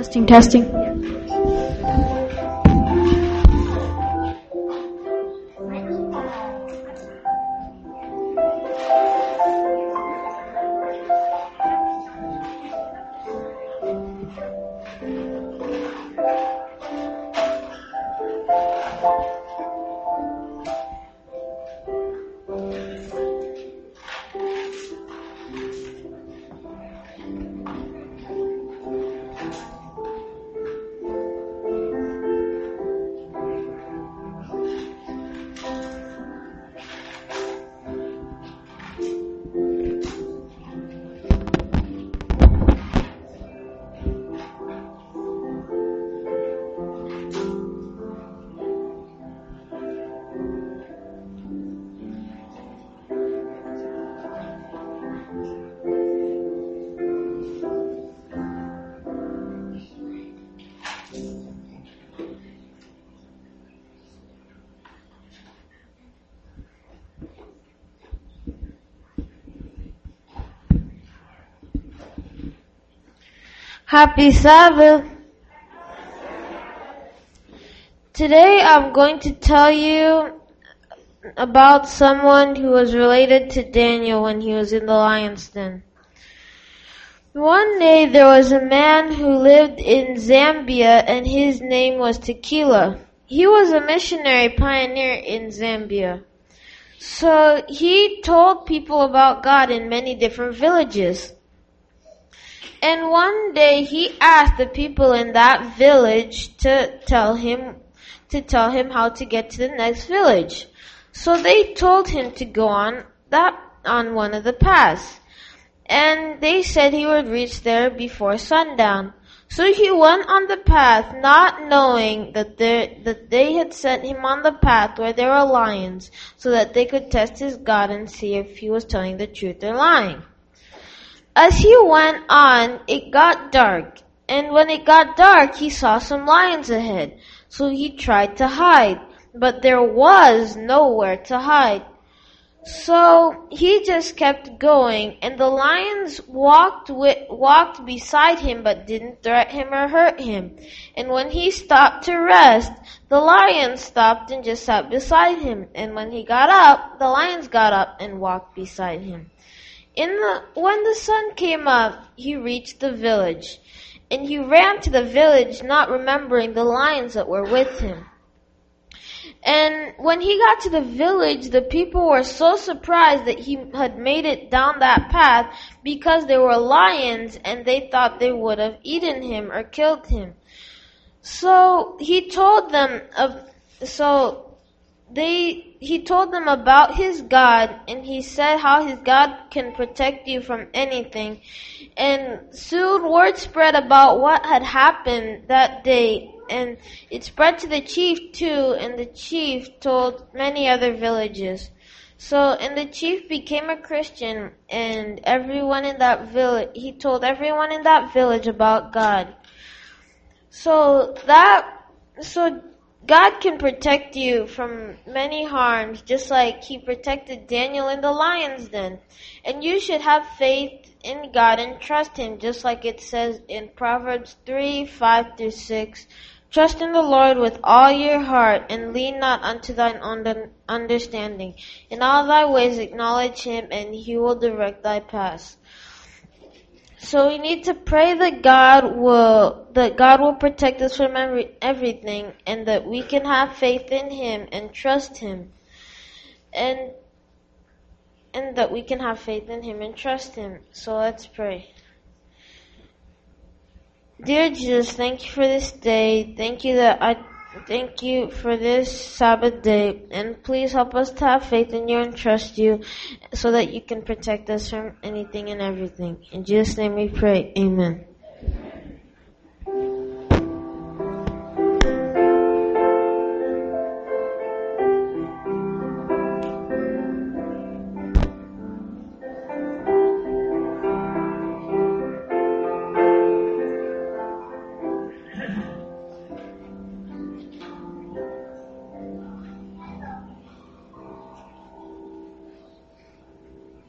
Testing, testing. Happy Sabbath. Today I'm going to tell you about someone who was related to Daniel when he was in the lion's den. One day there was a man who lived in Zambia and his name was Tequila. He was a missionary pioneer in Zambia. So he told people about God in many different villages. And one day he asked the people in that village to tell him how to get to the next village. So they told him to go on one of the paths. And they said he would reach there before sundown. So he went on the path, not knowing that they had sent him on the path where there were lions, so that they could test his God and see if he was telling the truth or lying. As he went on, it got dark, and when it got dark, he saw some lions ahead. So he tried to hide, but there was nowhere to hide. So he just kept going, and the lions walked beside him, but didn't threaten him or hurt him. And when he stopped to rest, the lions stopped and just sat beside him. And when he got up, the lions got up and walked beside him. When the sun came up, he reached the village, and he ran to the village, not remembering the lions that were with him. And when he got to the village, the people were so surprised that he had made it down that path because there were lions, and they thought they would have eaten him or killed him. So he told them about his God, and he said how his God can protect you from anything. And soon word spread about what had happened that day, and it spread to the chief too, and the chief told many other villages. And the chief became a Christian, and he told everyone in that village about God. So God can protect you from many harms, just like he protected Daniel in the lion's den. And you should have faith in God and trust him, just like it says in Proverbs 3:5-6. Trust in the Lord with all your heart, and lean not unto thine own understanding. In all thy ways acknowledge him, and he will direct thy paths. So we need to pray that God will protect us from everything, and that we can have faith in him and trust him. And that we can have faith in him and trust him. So let's pray. Dear Jesus, thank you for this day. Thank you for this Sabbath day. And please help us to have faith in you and trust you, so that you can protect us from anything and everything. In Jesus' name we pray. Amen.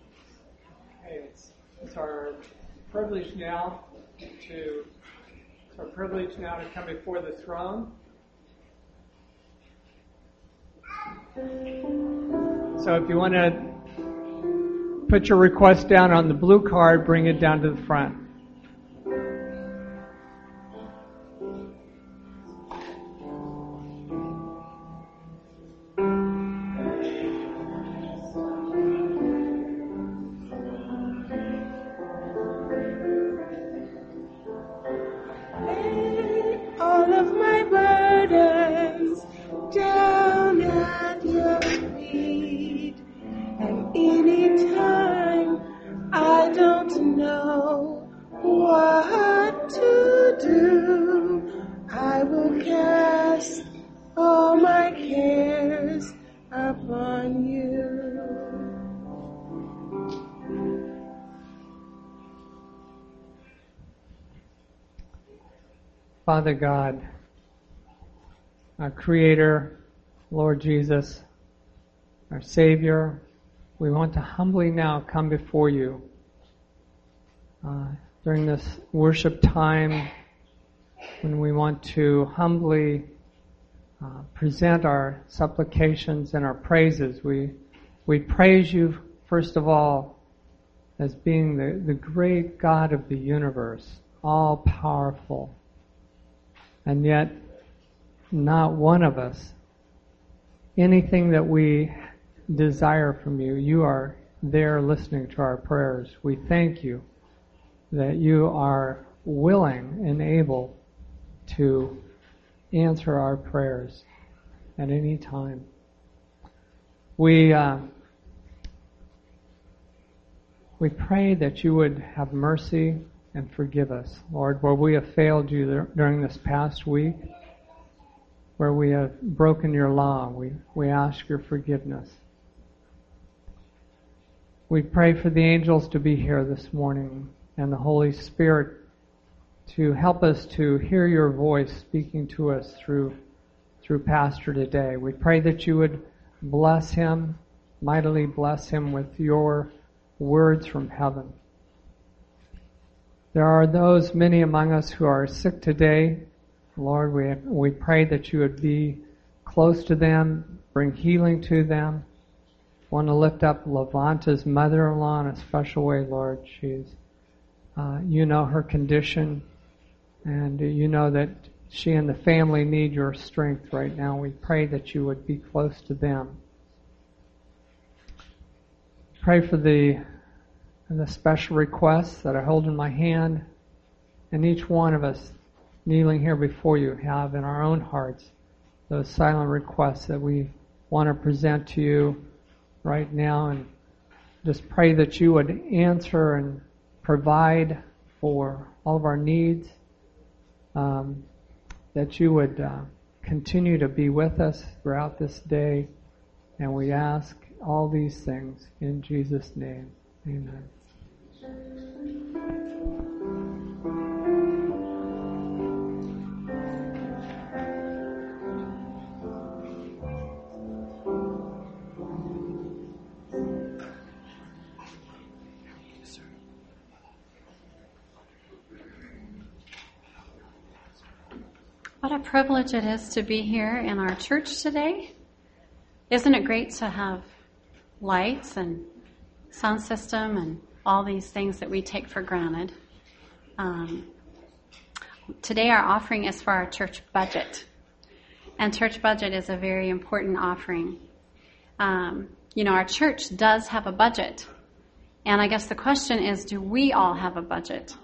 It's our privilege now to It's our privilege now to come before the throne. So if you want to put your request down on the blue card, bring it down to the front. All of my burdens down at your feet, and anytime I don't know what to do, I will cast all my cares upon you. Father God, our Creator, Lord Jesus, our Savior, we want to humbly now come before you during this worship time when we want to humbly present our supplications and our praises. We praise you, first of all, as being the great God of the universe, all-powerful. And yet, not one of us, anything that we desire from you, you are there listening to our prayers. We thank you that you are willing and able to answer our prayers at any time. We pray that you would have mercy and forgive us, Lord, where we have failed you during this past week, where we have broken your law. We ask your forgiveness. We pray for the angels to be here this morning and the Holy Spirit to help us to hear your voice speaking to us through Pastor today. We pray that you would bless him, mightily bless him with your words from heaven. There are those, many among us, who are sick today. Lord, we pray that you would be close to them, bring healing to them. I want to lift up Levanta's mother-in-law in a special way, Lord. You know her condition, and you know that she and the family need your strength right now. We pray that you would be close to them. Pray for the special requests that I hold in my hand, and each one of us kneeling here before you have in our own hearts those silent requests that we want to present to you right now, and just pray that you would answer and provide for all of our needs, that you would continue to be with us throughout this day, and we ask all these things in Jesus' name. Amen. What a privilege it is to be here in our church today. Isn't it great to have lights and sound system and all these things that we take for granted? Today our offering is for our church budget. And church budget is a very important offering. Our church does have a budget. And I guess the question is, do we all have a budget?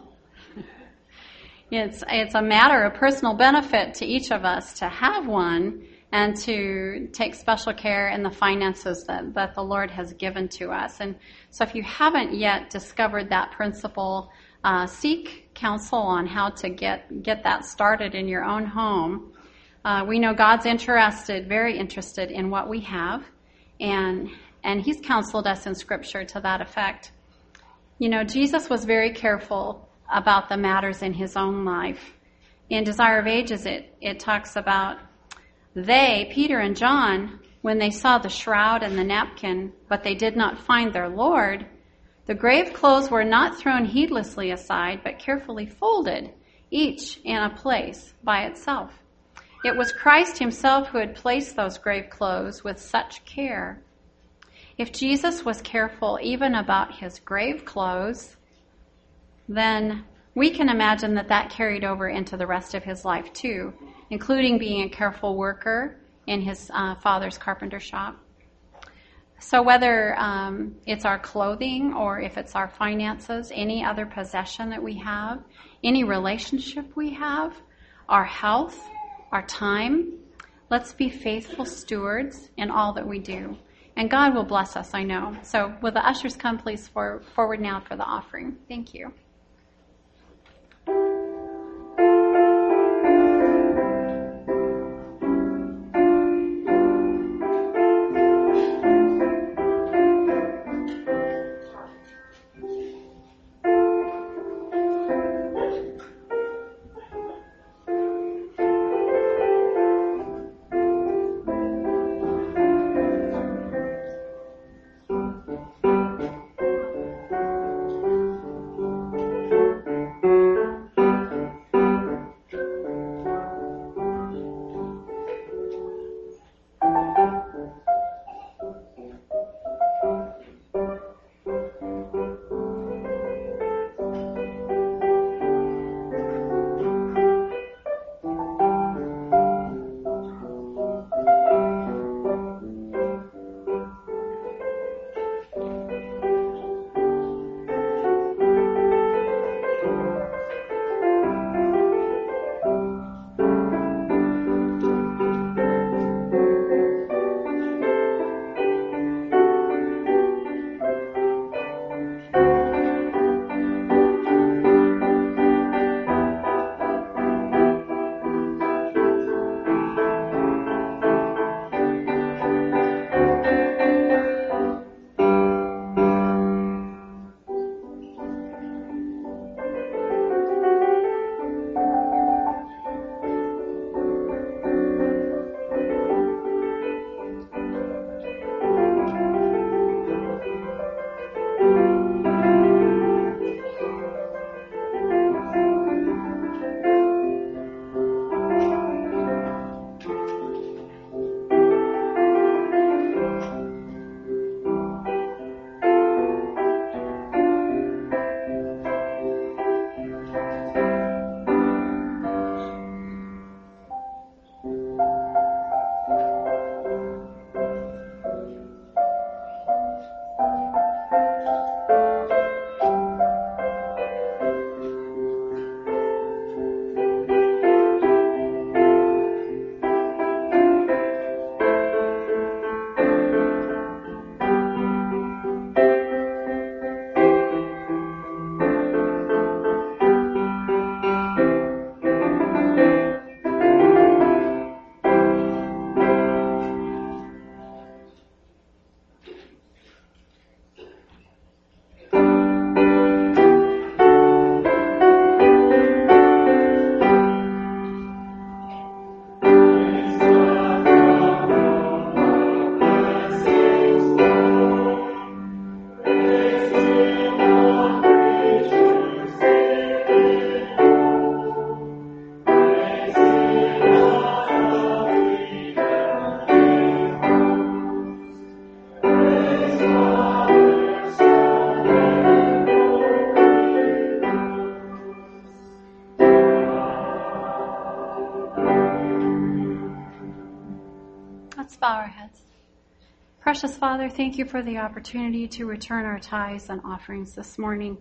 It's a matter of personal benefit to each of us to have one and to take special care in the finances that the Lord has given to us. And so if you haven't yet discovered that principle, seek counsel on how to get that started in your own home. We know God's very interested in what we have, and He's counseled us in Scripture to that effect. Jesus was very careful about the matters in his own life. In Desire of Ages, it talks about they, Peter and John, when they saw the shroud and the napkin, but they did not find their Lord, the grave clothes were not thrown heedlessly aside, but carefully folded each in a place by itself. It was Christ himself who had placed those grave clothes with such care. If Jesus was careful even about his grave clothes, then we can imagine that carried over into the rest of his life too, including being a careful worker in his father's carpenter shop. So whether it's our clothing or if it's our finances, any other possession that we have, any relationship we have, our health, our time, let's be faithful stewards in all that we do. And God will bless us, I know. So will the ushers come please forward now for the offering? Thank you. Let's bow our heads. Precious Father, thank you for the opportunity to return our tithes and offerings this morning.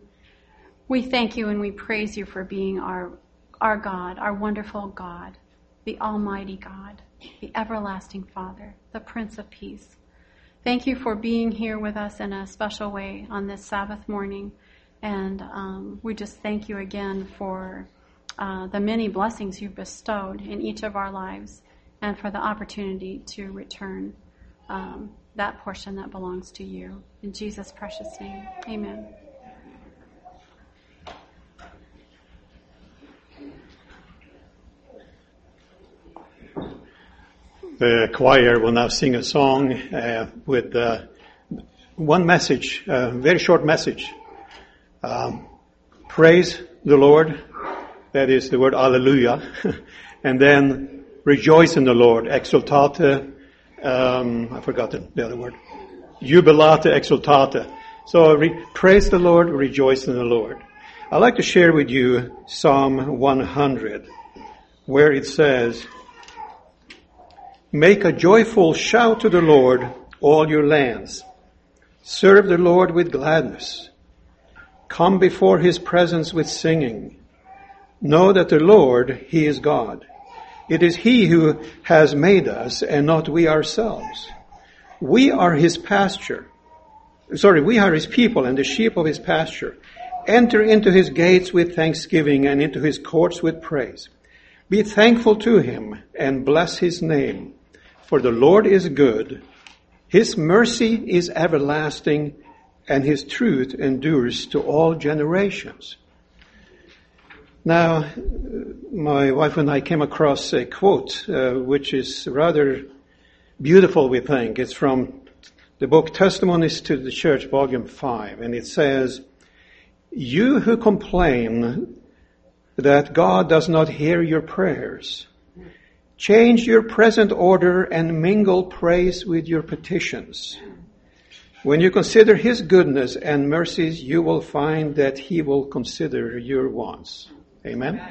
We thank you and we praise you for being our God, our wonderful God, the Almighty God, the everlasting Father, the Prince of Peace. Thank you for being here with us in a special way on this Sabbath morning. And we just thank you again for the many blessings you've bestowed in each of our lives and for the opportunity to return that portion that belongs to you. In Jesus' precious name, amen. The choir will now sing a song with one message, a very short message. Praise the Lord. That is the word Alleluia. And then rejoice in the Lord. Exultate. I forgot the other word. Jubilate exultate. So praise the Lord, rejoice in the Lord. I'd like to share with you Psalm 100, where it says, make a joyful shout to the Lord, all your lands. Serve the Lord with gladness. Come before his presence with singing. Know that the Lord, he is God. It is he who has made us and not we ourselves. We are his pasture. We are his people and the sheep of his pasture. Enter into his gates with thanksgiving and into his courts with praise. Be thankful to him and bless his name. For the Lord is good. His mercy is everlasting and his truth endures to all generations. Now, my wife and I came across a quote, which is rather beautiful, we think. It's from the book Testimonies to the Church, Volume 5, and it says, you who complain that God does not hear your prayers, change your present order and mingle praise with your petitions. When you consider his goodness and mercies, you will find that he will consider your wants. Amen.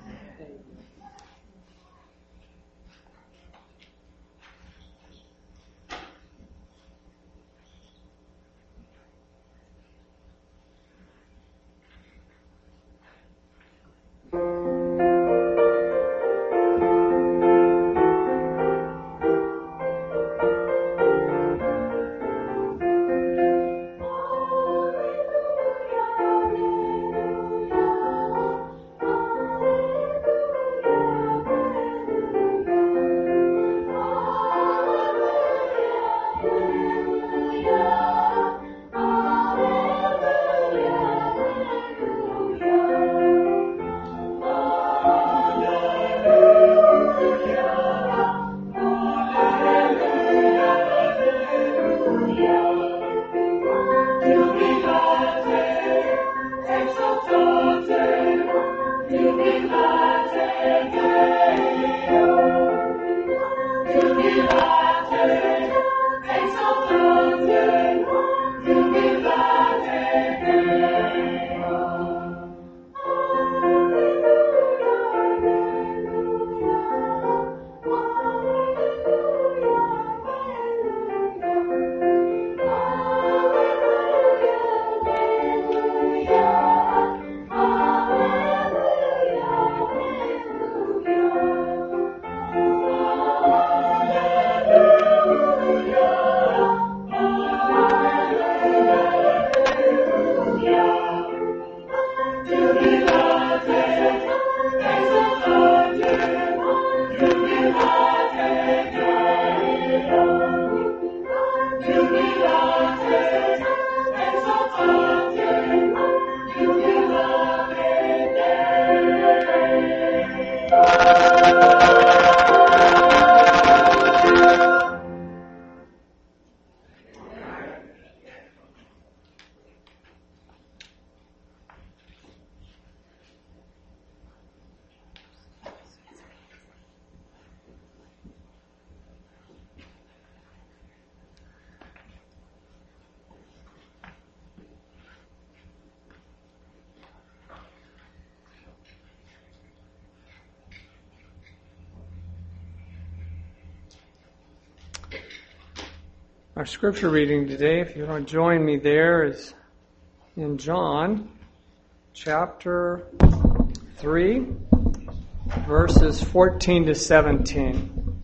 Our scripture reading today, if you want to join me there, is in John chapter 3, verses 14 to 17.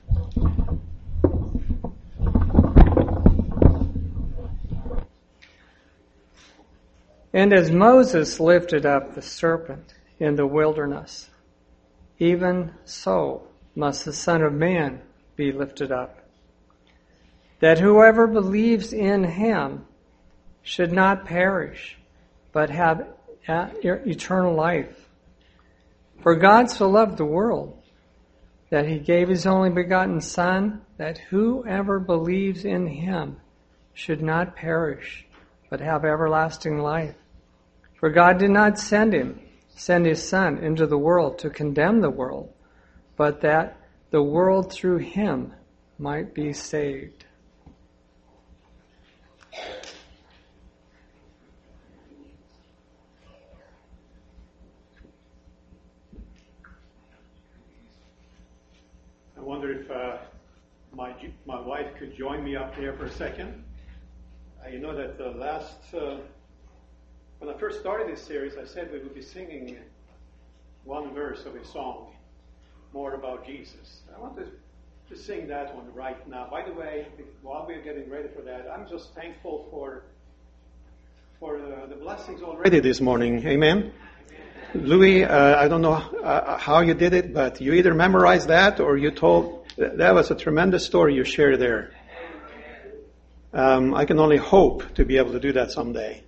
And as Moses lifted up the serpent in the wilderness, even so must the Son of Man be lifted up, that whoever believes in him should not perish, but have eternal life. For God so loved the world that he gave his only begotten Son, that whoever believes in him should not perish, but have everlasting life. For God did not send him send his Son into the world to condemn the world, but that the world through him might be saved. I wonder if my wife could join me up there for a second. You know that when I first started this series, I said we would be singing one verse of a song, More About Jesus. I want to sing that one right now. By the way, while we're getting ready for that, I'm just thankful for the blessings already this morning. Amen? Louis, I don't know how you did it, but you either memorized that or you told... That was a tremendous story you shared there. I can only hope to be able to do that someday.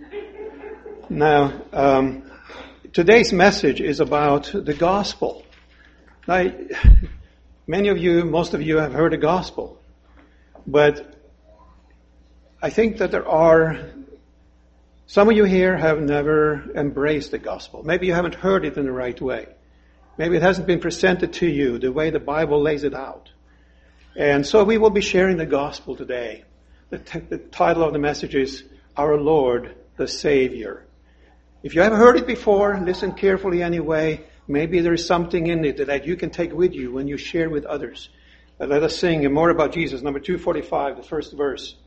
Now, today's message is about the gospel. Now, most of you have heard the gospel. But I think that there are... Some of you here have never embraced the gospel. Maybe you haven't heard it in the right way. Maybe it hasn't been presented to you the way the Bible lays it out. And so we will be sharing the gospel today. The title of the message is Our Lord the Savior. If you haven't heard it before, listen carefully anyway. Maybe there is something in it that you can take with you when you share with others. But let us sing More About Jesus, number 245, the first verse.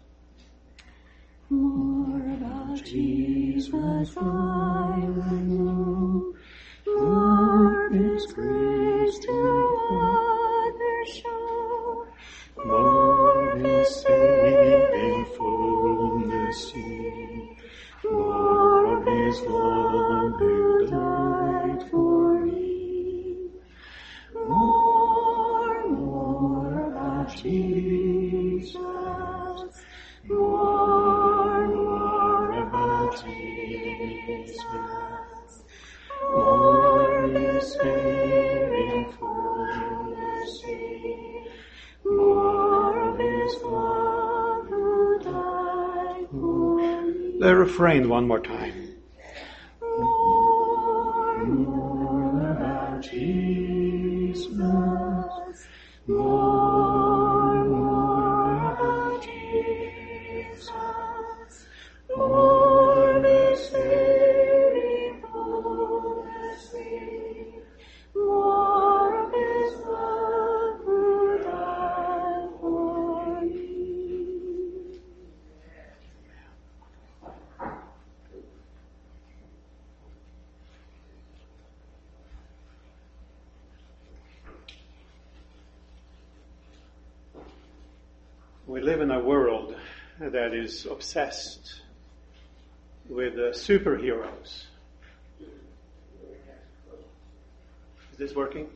More about Jesus I will know, more His grace to others show, more His saving fullness see, more of His love who died for me. More about Jesus, more about Jesus, more His saving fullness see, more of His love who died for me. The refrain one more time. More about Jesus, more about Jesus, more His saving fullness see, more of His love who died for me. We live in a world that is obsessed with superheroes. Is this working?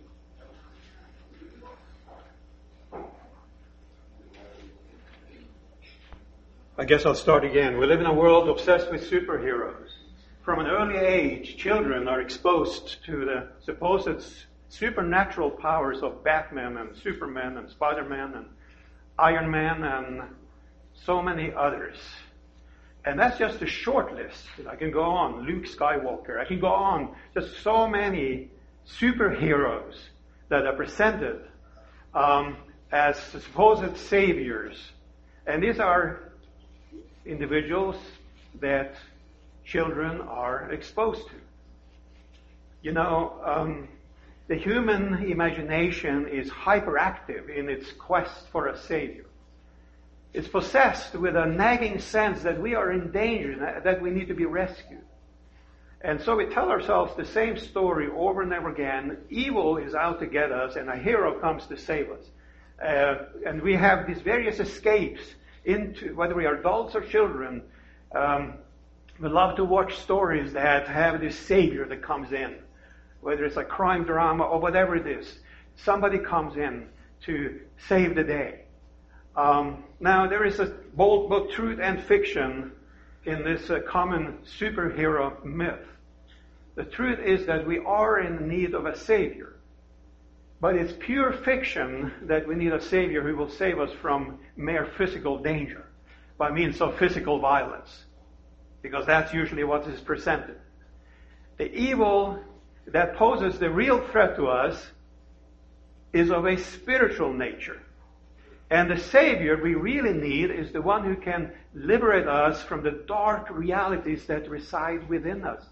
I guess I'll start again. We live in a world obsessed with superheroes. From an early age, children are exposed to the supposed supernatural powers of Batman and Superman and Spider-Man and Iron Man and so many others. And that's just a short list. I can go on. Luke Skywalker. I can go on. Just so many superheroes that are presented as supposed saviors. And these are individuals that children are exposed to. You know, the human imagination is hyperactive in its quest for a savior. It's possessed with a nagging sense that we are in danger, that we need to be rescued. And so we tell ourselves the same story over and over again. Evil is out to get us, and a hero comes to save us. And we have these various escapes into, whether we are adults or children, we love to watch stories that have this savior that comes in. Whether it's a crime drama or whatever it is, somebody comes in to save the day. Now, there is both truth and fiction in this common superhero myth. The truth is that we are in need of a savior. But it's pure fiction that we need a savior who will save us from mere physical danger by means of physical violence. Because that's usually what is presented. The evil that poses the real threat to us is of a spiritual nature. And the Savior we really need is the one who can liberate us from the dark realities that reside within us.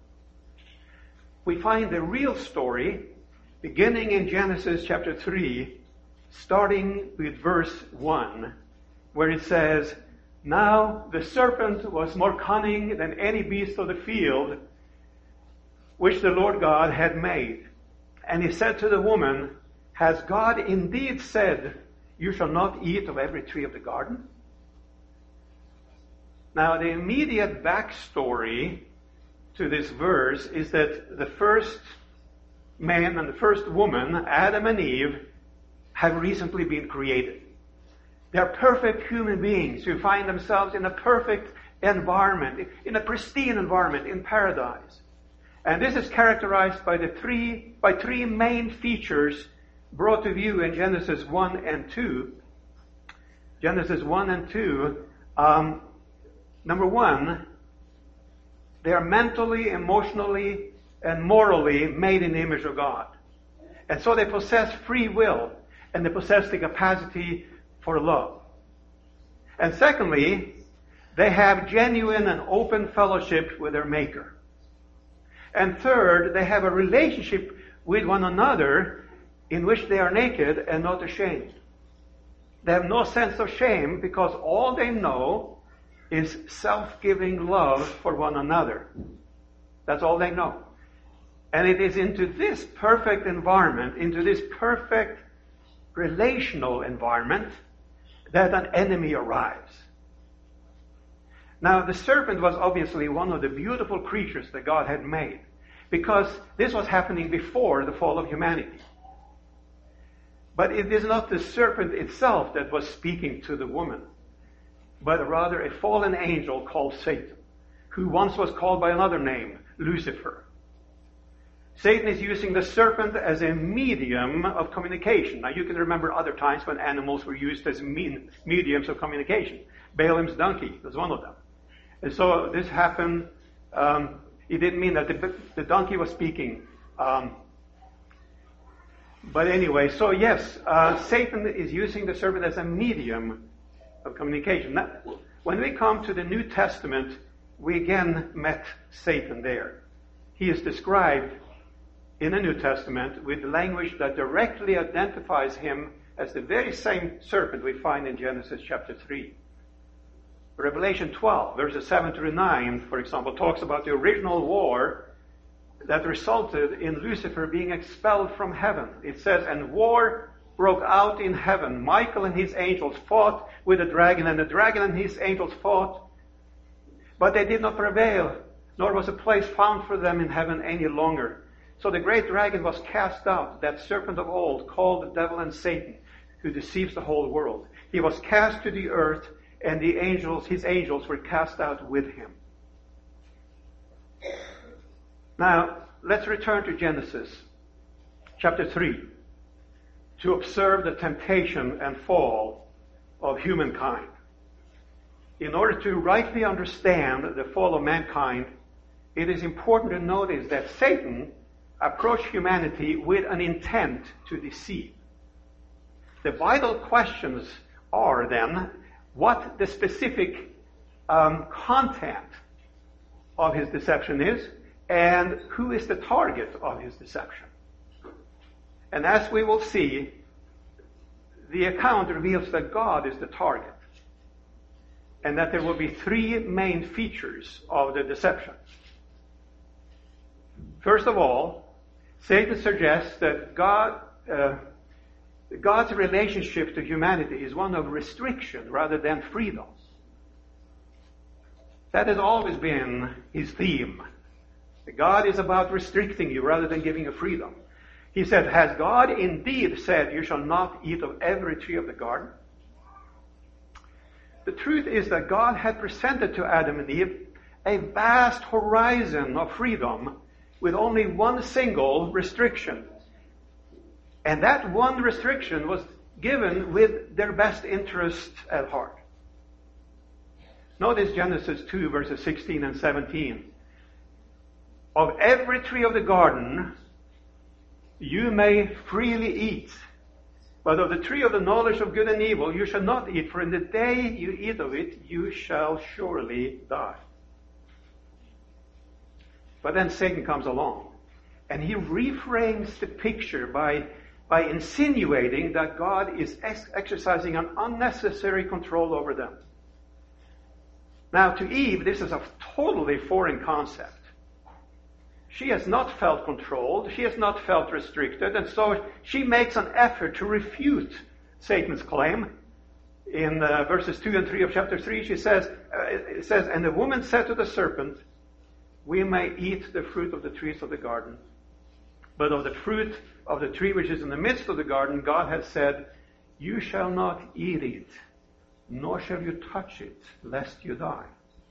We find the real story beginning in Genesis chapter 3, starting with verse 1, where it says, "Now the serpent was more cunning than any beast of the field which the Lord God had made. And he said to the woman, Has God indeed said, You shall not eat of every tree of the garden?" Now the immediate backstory to this verse is that the first man and the first woman, Adam and Eve, have recently been created. They are perfect human beings who find themselves in a perfect environment, in a pristine environment, in paradise. And this is characterized by three main features brought to view in Genesis 1 and 2. Genesis 1 and 2, number one, they are mentally, emotionally, and morally made in the image of God. And so they possess free will, and they possess the capacity for love. And secondly, they have genuine and open fellowship with their Maker. And third, they have a relationship with one another in which they are naked and not ashamed. They have no sense of shame because all they know is self-giving love for one another. That's all they know. And it is into this perfect environment, into this perfect relational environment, that an enemy arrives. Now, the serpent was obviously one of the beautiful creatures that God had made, because this was happening before the fall of humanity. But it is not the serpent itself that was speaking to the woman, but rather a fallen angel called Satan, who once was called by another name, Lucifer. Satan is using the serpent as a medium of communication. Now, you can remember other times when animals were used as mediums of communication. Balaam's donkey was one of them. And so this happened. It didn't mean that the donkey was speaking. But anyway, so yes, Satan is using the serpent as a medium of communication. Now, when we come to the New Testament, we again met Satan there. He is described in the New Testament with language that directly identifies him as the very same serpent we find in Genesis chapter 3. Revelation 12, verses 7 through 9, for example, talks about the original war that resulted in Lucifer being expelled from heaven. It says, "And war broke out in heaven. Michael and his angels fought with the dragon, and the dragon and his angels fought. But they did not prevail, nor was a place found for them in heaven any longer. So the great dragon was cast out, that serpent of old, called the devil and Satan, who deceives the whole world. He was cast to the earth, and his angels were cast out with him." Now, let's return to Genesis chapter 3 to observe the temptation and fall of humankind. In order to rightly understand the fall of mankind, it is important to notice that Satan approached humanity with an intent to deceive. The vital questions are then what the specific content of his deception is, and who is the target of his deception. And as we will see, the account reveals that God is the target, and that there will be three main features of the deception. First of all, Satan suggests that God's relationship to humanity is one of restriction rather than freedom. That has always been his theme. God is about restricting you rather than giving you freedom. He said, "Has God indeed said, you shall not eat of every tree of the garden?" The truth is that God had presented to Adam and Eve a vast horizon of freedom with only one single restriction. And that one restriction was given with their best interest at heart. Notice Genesis 2, verses 16 and 17. of every tree of the garden you may freely eat, but of the tree of the knowledge of good and evil you shall not eat, for in the day you eat of it you shall surely die. But then Satan comes along, and he reframes the picture by insinuating that God is exercising an unnecessary control over them. Now, to Eve, this is a totally foreign concept. She has not felt controlled, she has not felt restricted, and so she makes an effort to refute Satan's claim. In verses 2 and 3 of chapter 3, it says, "And the woman said to the serpent, we may eat the fruit of the trees of the garden, but of the fruit of the tree which is in the midst of the garden, God has said, you shall not eat it, nor shall you touch it, lest you die."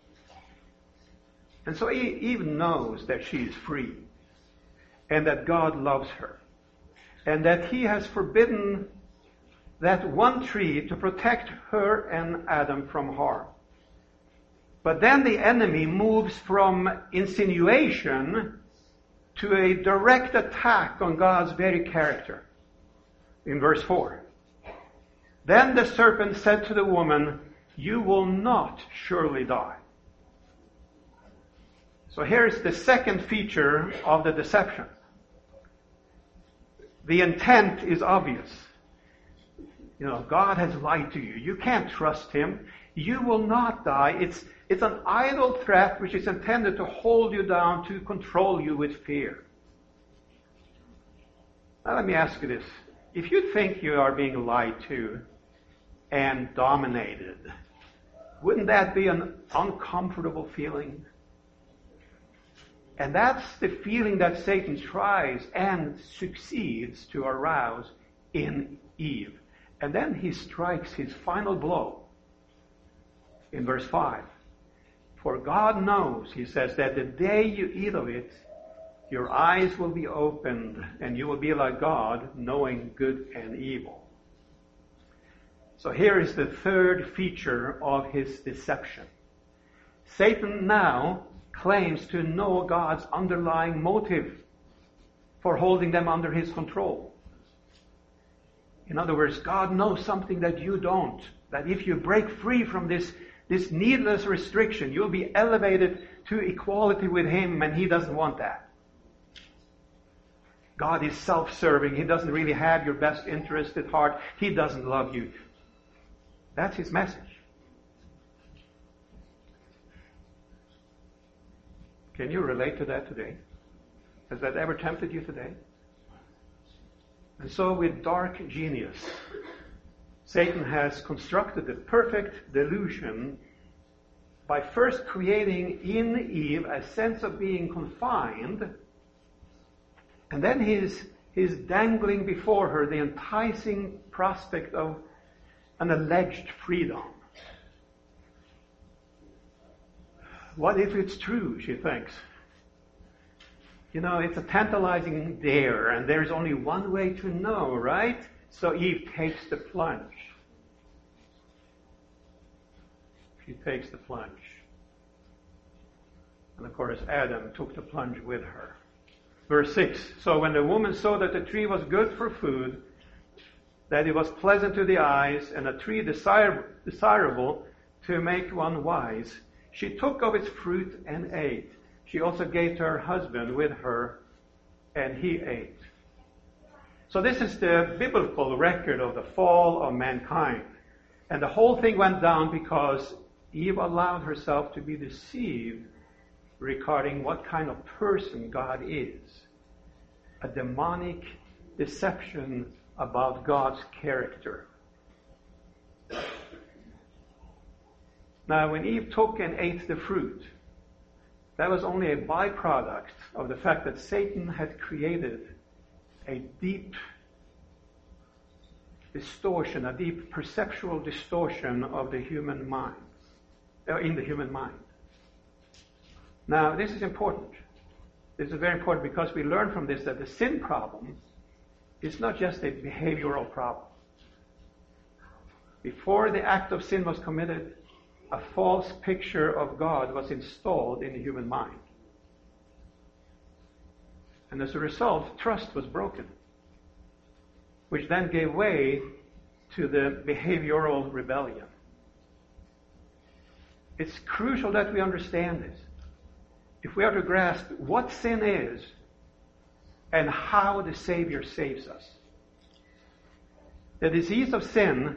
And so Eve knows that she is free, and that God loves her, and that he has forbidden that one tree to protect her and Adam from harm. But then the enemy moves from insinuation to a direct attack on God's very character. In verse 4, "Then the serpent said to the woman, you will not surely die." So here's the second feature of the deception. The intent is obvious. God has lied to you. You can't trust him. You will not die. It's an idle threat which is intended to hold you down, to control you with fear. Now let me ask you this. If you think you are being lied to and dominated, wouldn't that be an uncomfortable feeling? And that's the feeling that Satan tries and succeeds to arouse in Eve. And then he strikes his final blow in verse 5. "For God knows," he says, "that the day you eat of it, your eyes will be opened, and you will be like God, knowing good and evil." So here is the third feature of his deception. Satan now claims to know God's underlying motive for holding them under his control. In other words, God knows something that you don't. That if you break free from this needless restriction, you'll be elevated to equality with him, and he doesn't want that. God is self-serving. He doesn't really have your best interest at heart. He doesn't love you. That's his message. Can you relate to that today? Has that ever tempted you today? And so with dark genius, Satan has constructed the perfect delusion by first creating in Eve a sense of being confined, and then he's dangling before her the enticing prospect of an alleged freedom. What if it's true, she thinks. It's a tantalizing dare, and there's only one way to know, right? So Eve takes the plunge. She takes the plunge. And of course, Adam took the plunge with her. Verse 6, "So when the woman saw that the tree was good for food, that it was pleasant to the eyes, and a tree desirable to make one wise, she took of its fruit and ate. She also gave to her husband with her, and he ate." So this is the biblical record of the fall of mankind. And the whole thing went down because Eve allowed herself to be deceived regarding what kind of person God is. A demonic deception about God's character. Now, when Eve took and ate the fruit, that was only a byproduct of the fact that Satan had created a deep distortion, a deep perceptual distortion of the human mind, in the human mind. Now, this is important. This is very important because we learn from this that the sin problem is not just a behavioral problem. Before the act of sin was committed, a false picture of God was installed in the human mind. And as a result, trust was broken, which then gave way to the behavioral rebellion. It's crucial that we understand this. If we are to grasp what sin is and how the Savior saves us. The disease of sin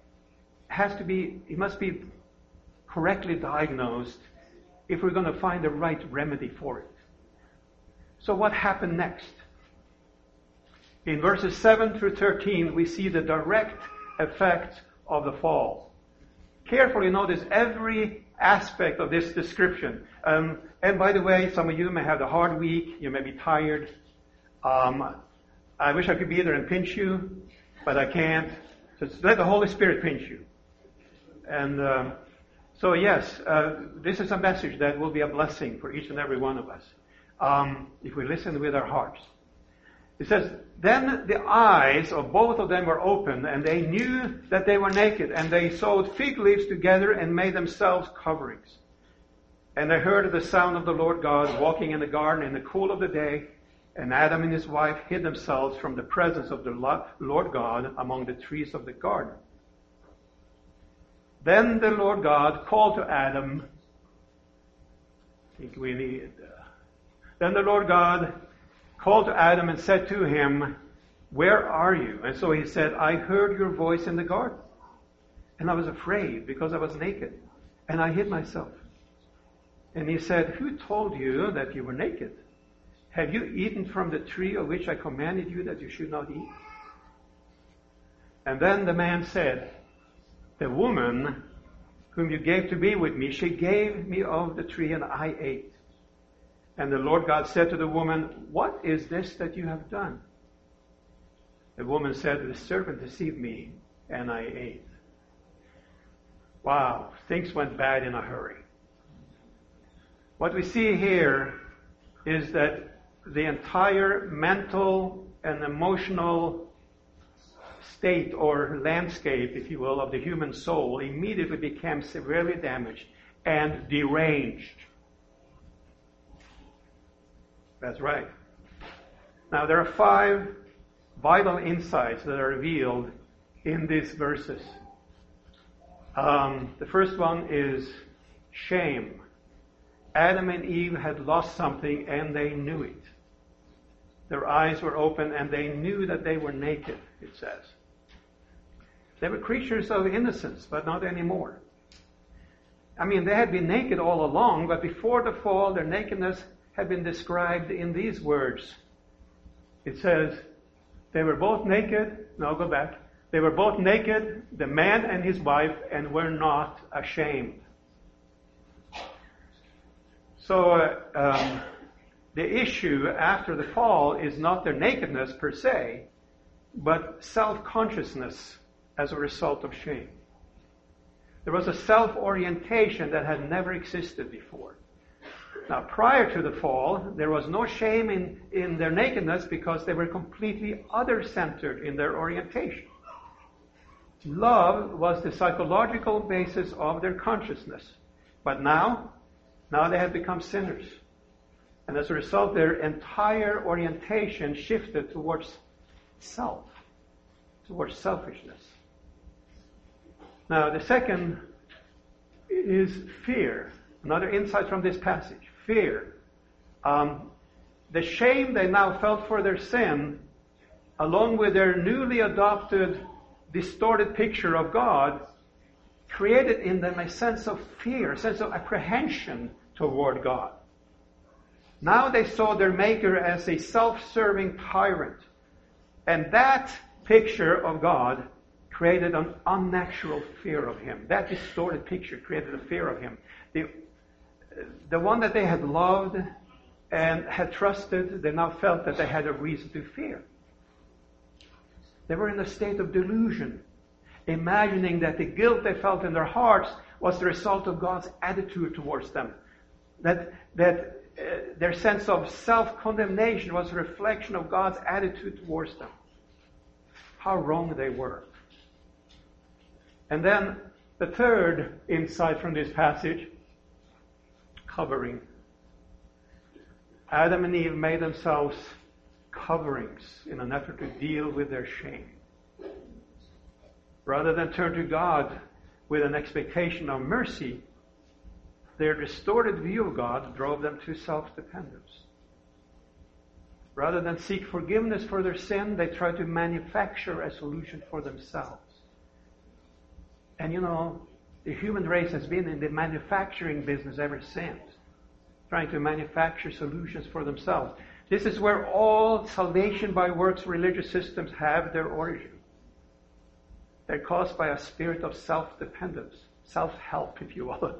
must be correctly diagnosed if we're going to find the right remedy for it. So what happened next? In verses 7 through 13, we see the direct effect of the fall. Carefully notice every aspect of this description. And by the way, some of you may have a hard week. You may be tired. I wish I could be there and pinch you, but I can't. So let the Holy Spirit pinch you. And so yes, this is a message that will be a blessing for each and every one of us if we listen with our hearts. It says, then the eyes of both of them were opened, and they knew that they were naked, and they sewed fig leaves together and made themselves coverings. And they heard the sound of the Lord God walking in the garden in the cool of the day, and Adam and his wife hid themselves from the presence of the Lord God among the trees of the garden. Then the Lord God called to Adam. Then the Lord God called to Adam and said to him, where are you? And so he said, I heard your voice in the garden, and I was afraid because I was naked, and I hid myself. And he said, who told you that you were naked? Have you eaten from the tree of which I commanded you that you should not eat? And then the man said, the woman whom you gave to be with me, she gave me of the tree, and I ate. And the Lord God said to the woman, what is this that you have done? The woman said, the serpent deceived me, and I ate. Wow, things went bad in a hurry. What we see here is that the entire mental and emotional state or landscape, if you will, of the human soul immediately became severely damaged and deranged. That's right. Now, there are 5 vital insights that are revealed in these verses. The first one is shame. Adam and Eve had lost something, and they knew it. Their eyes were open, and they knew that they were naked, it says. They were creatures of innocence, but not anymore. I mean, they had been naked all along, but before the fall, their nakedness had been described in these words. It says, they were both naked. No, go back. They were both naked, the man and his wife, and were not ashamed. So the issue after the fall is not their nakedness per se, but self-consciousness as a result of shame. There was a self-orientation that had never existed before. Now, prior to the fall, there was no shame in their nakedness because they were completely other-centered in their orientation. Love was the psychological basis of their consciousness. But now they have become sinners. And as a result, their entire orientation shifted towards self, towards selfishness. Now, the second is fear. Another insight from this passage. Fear. The shame they now felt for their sin, along with their newly adopted, distorted picture of God, created in them a sense of fear, a sense of apprehension toward God. Now they saw their Maker as a self-serving tyrant. And that picture of God created an unnatural fear of Him. That distorted picture created a fear of Him. The one that they had loved and had trusted, they now felt that they had a reason to fear. They were in a state of delusion, imagining that the guilt they felt in their hearts was the result of God's attitude towards them. That their sense of self-condemnation was a reflection of God's attitude towards them. How wrong they were. And then the third insight from this passage, covering. Adam and Eve made themselves coverings in an effort to deal with their shame. Rather than turn to God with an expectation of mercy, their distorted view of God drove them to self-dependence. Rather than seek forgiveness for their sin, they tried to manufacture a solution for themselves. And the human race has been in the manufacturing business ever since, trying to manufacture solutions for themselves. This is where all salvation by works religious systems have their origin. They're caused by a spirit of self-dependence, self-help, if you will.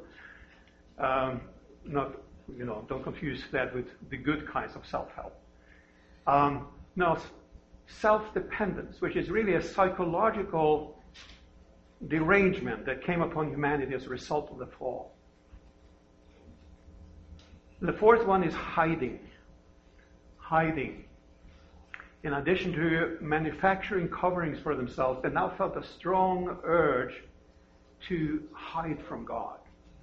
Don't confuse that with the good kinds of self-help. No, self-dependence, which is really a psychological derangement that came upon humanity as a result of the fall. The fourth one is hiding. Hiding. In addition to manufacturing coverings for themselves, they now felt a strong urge to hide from God.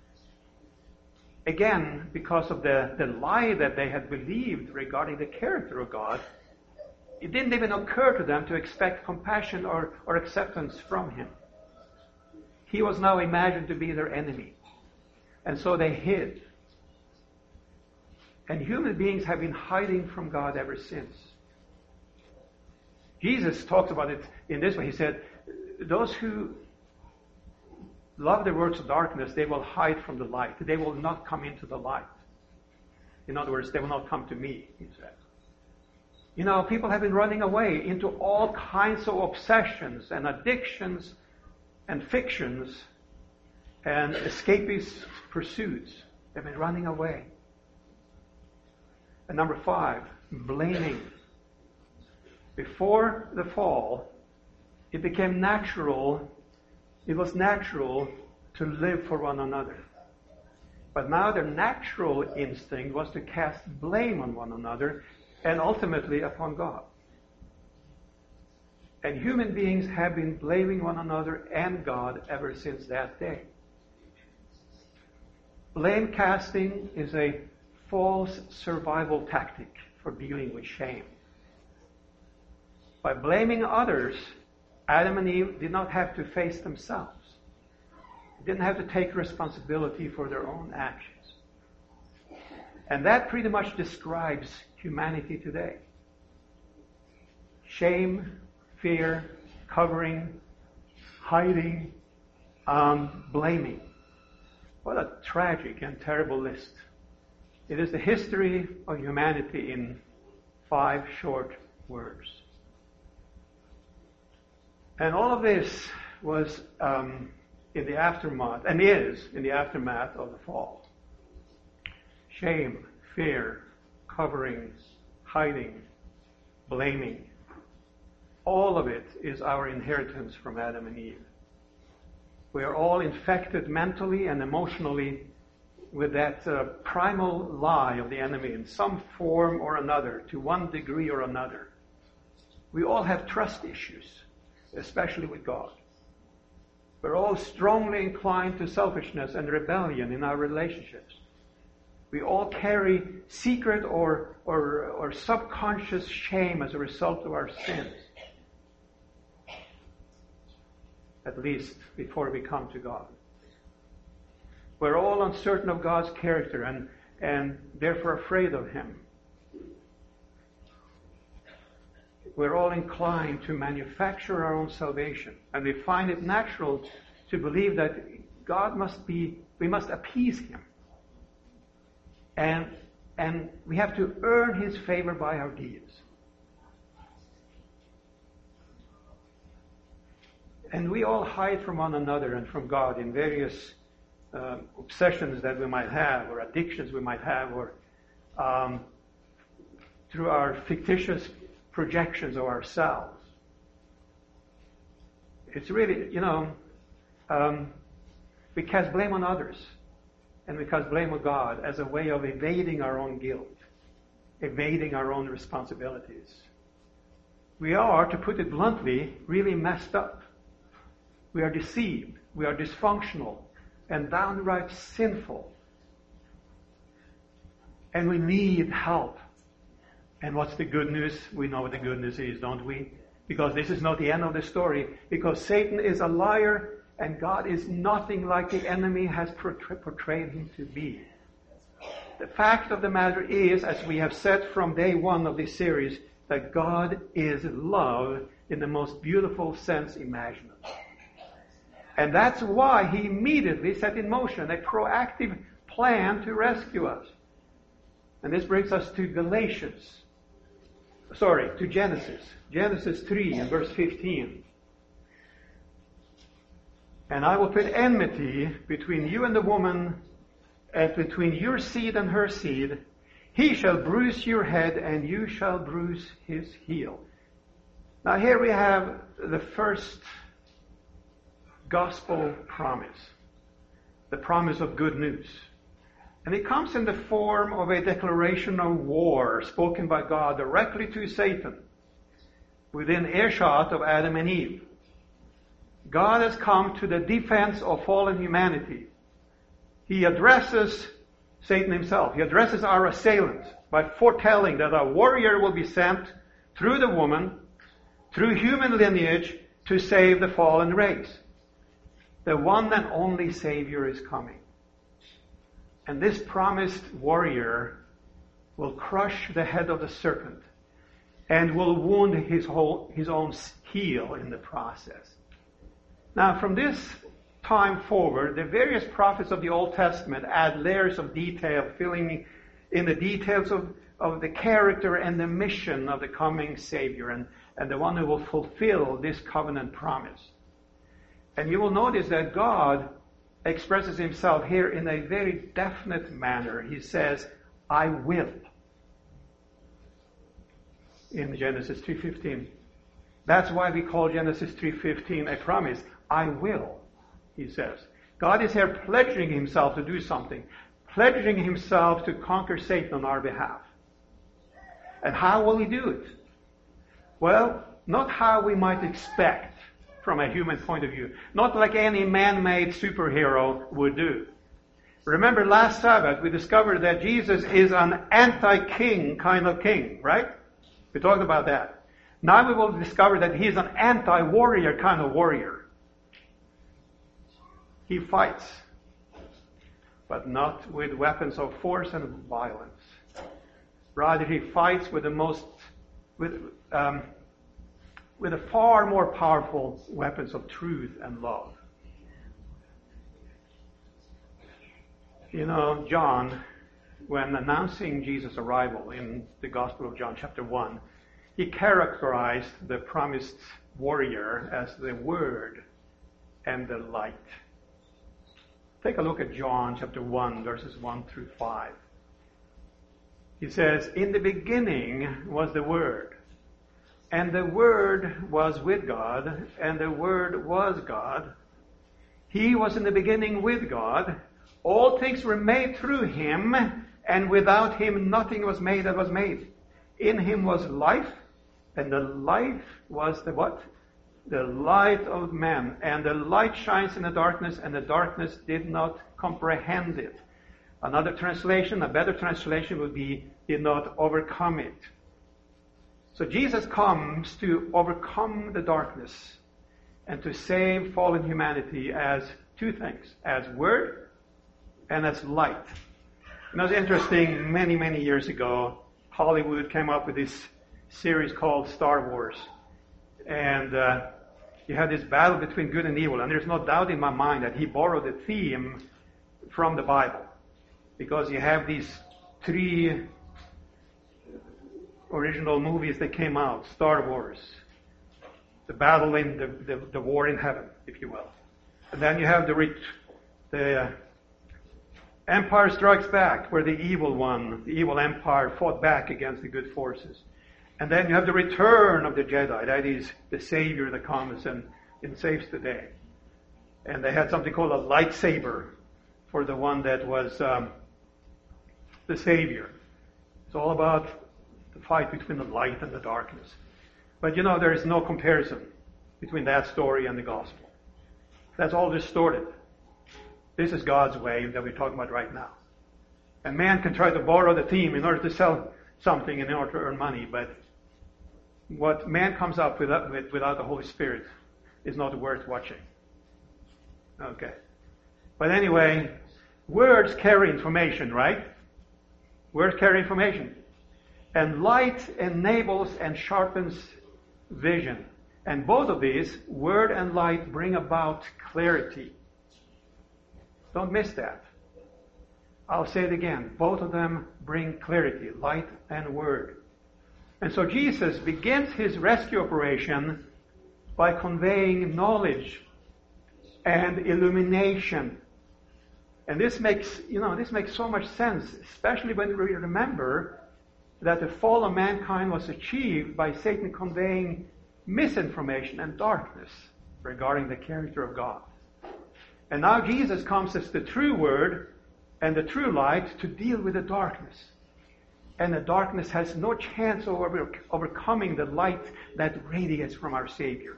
Again, because of the lie that they had believed regarding the character of God, it didn't even occur to them to expect compassion or acceptance from Him. He was now imagined to be their enemy. And so they hid. And human beings have been hiding from God ever since. Jesus talks about it in this way. He said, those who love the works of darkness, they will hide from the light. They will not come into the light. In other words, they will not come to me, he said. People have been running away into all kinds of obsessions and addictions and fictions and escapist pursuits. They've been running away. And number 5, blaming. Before the fall, it became natural. It was natural to live for one another. But now their natural instinct was to cast blame on one another and ultimately upon God. And human beings have been blaming one another and God ever since that day. Blame casting is a false survival tactic for dealing with shame. By blaming others, Adam and Eve did not have to face themselves. They didn't have to take responsibility for their own actions. And that pretty much describes humanity today. Shame, fear, covering, hiding, blaming. What a tragic and terrible list. It is the history of humanity in 5 short words. And all of this was in the aftermath, and is in the aftermath of the fall. Shame, fear, covering, hiding, blaming. All of it is our inheritance from Adam and Eve. We are all infected mentally and emotionally with that primal lie of the enemy in some form or another, to one degree or another. We all have trust issues, especially with God. We're all strongly inclined to selfishness and rebellion in our relationships. We all carry secret or subconscious shame as a result of our sins. At least before we come to God. We're all uncertain of God's character and therefore afraid of Him. We're all inclined to manufacture our own salvation, and we find it natural to believe that we must appease Him. And we have to earn His favor by our deeds. And we all hide from one another and from God in various obsessions that we might have, or addictions we might have, or through our fictitious projections of ourselves. It's really, we cast blame on others, and we cast blame on God as a way of evading our own guilt, evading our own responsibilities. We are, to put it bluntly, really messed up. We are deceived, we are dysfunctional, and downright sinful. And we need help. And what's the good news? We know what the good news is, don't we? Because this is not the end of the story. Because Satan is a liar and God is nothing like the enemy has portrayed him to be. The fact of the matter is, as we have said from day one of this series, that God is love in the most beautiful sense imaginable. And that's why he immediately set in motion a proactive plan to rescue us. And this brings us to Genesis. Genesis 3 and verse 15. And I will put enmity between you and the woman, and between your seed and her seed. He shall bruise your head, and you shall bruise his heel. Now here we have the first gospel promise. The promise of good news. And it comes in the form of a declaration of war spoken by God directly to Satan within earshot of Adam and Eve. God has come to the defense of fallen humanity. He addresses Satan himself. He addresses our assailants by foretelling that a warrior will be sent through the woman, through human lineage, to save the fallen race. The one and only Savior is coming. And this promised warrior will crush the head of the serpent and will wound his own heel in the process. Now, from this time forward, the various prophets of the Old Testament add layers of detail, filling in the details of the character and the mission of the coming Savior and the one who will fulfill this covenant promise. And you will notice that God expresses himself here in a very definite manner. He says, I will. In Genesis 3:15. That's why we call Genesis 3:15 a promise. I will, he says. God is here pledging himself to do something. Pledging himself to conquer Satan on our behalf. And how will he do it? Well, not how we might expect from a human point of view. Not like any man-made superhero would do. Remember last Sabbath we discovered that Jesus is an anti-king kind of king, right? We talked about that. Now we will discover that he is an anti-warrior kind of warrior. He fights, but not with weapons of force and violence. Rather, he fights with a far more powerful weapons of truth and love. You know, John, when announcing Jesus' arrival in the Gospel of John chapter 1, he characterized the promised warrior as the Word and the light. Take a look at John chapter 1, verses 1 through 5. He says, in the beginning was the Word, and the Word was with God, and the Word was God. He was in the beginning with God. All things were made through him, and without him nothing was made that was made. In him was life, and the life was the what? The light of men. And the light shines in the darkness, and the darkness did not comprehend it. Another translation, a better translation would be, did not overcome it. So Jesus comes to overcome the darkness and to save fallen humanity as two things, as Word and as light. And it was interesting, many, many years ago, Hollywood came up with this series called Star Wars. And you had this battle between good and evil. And there's no doubt in my mind that he borrowed the theme from the Bible. Because you have these three original movies that came out. Star Wars, the battle in the war in heaven, if you will. And then you have the Empire Strikes Back, where the evil empire fought back against the good forces. And then you have the return of the Jedi. That is the Savior that comes and saves the day. And they had something called a lightsaber for the one that was the Savior. It's all about the fight between the light and the darkness. But you know, there is no comparison between that story and the gospel. That's all distorted. This is God's way that we're talking about right now. And man can try to borrow the theme in order to something in order to earn money, but what man comes up with without the Holy Spirit is not worth watching. Okay. But anyway, words carry information, right? Words carry information. And light enables and sharpens vision. And both of these, word and light, bring about clarity. Don't miss that. I'll say it again. Both of them bring clarity, light and word. And so Jesus begins his rescue operation by conveying knowledge and illumination. And this makes so much sense, especially when we remember that the fall of mankind was achieved by Satan conveying misinformation and darkness regarding the character of God. And now Jesus comes as the true word and the true light to deal with the darkness. And the darkness has no chance of overcoming the light that radiates from our Savior.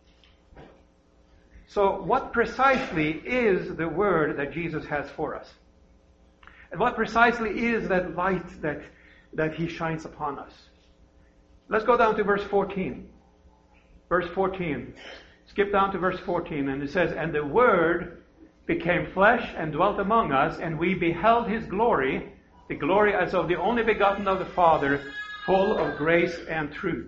So what precisely is the word that Jesus has for us? And what precisely is that light that he shines upon us? Let's go down to verse 14. Verse 14. Skip down to verse 14, and it says, "And the Word became flesh and dwelt among us, and we beheld his glory, the glory as of the only begotten of the Father, full of grace and truth."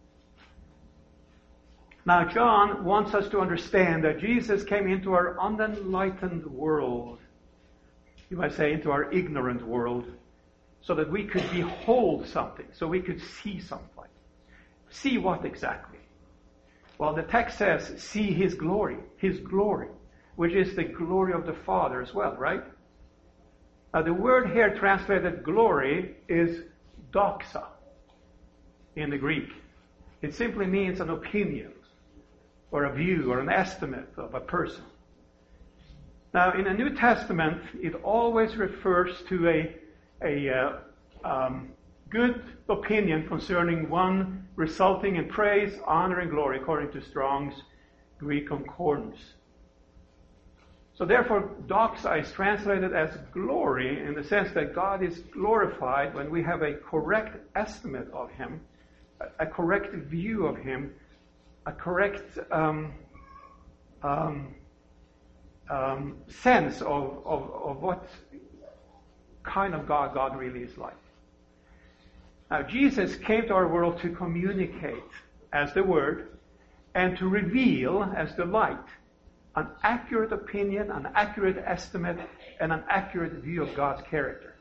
Now, John wants us to understand that Jesus came into our unenlightened world, you might say into our ignorant world, so that we could behold something, so we could see something. See what exactly? Well, the text says, see his glory, which is the glory of the Father as well, right? Now, the word here translated glory is doxa in the Greek. It simply means an opinion, or a view, or an estimate of a person. Now, in the New Testament, it always refers to a good opinion concerning one resulting in praise, honor, and glory, according to Strong's Greek Concordance. So therefore, doxa is translated as glory in the sense that God is glorified when we have a correct estimate of him, a correct view of him, a correct sense of what kind of God really is like. Now, Jesus came to our world to communicate as the Word and to reveal as the light an accurate opinion, an accurate estimate, and an accurate view of God's character.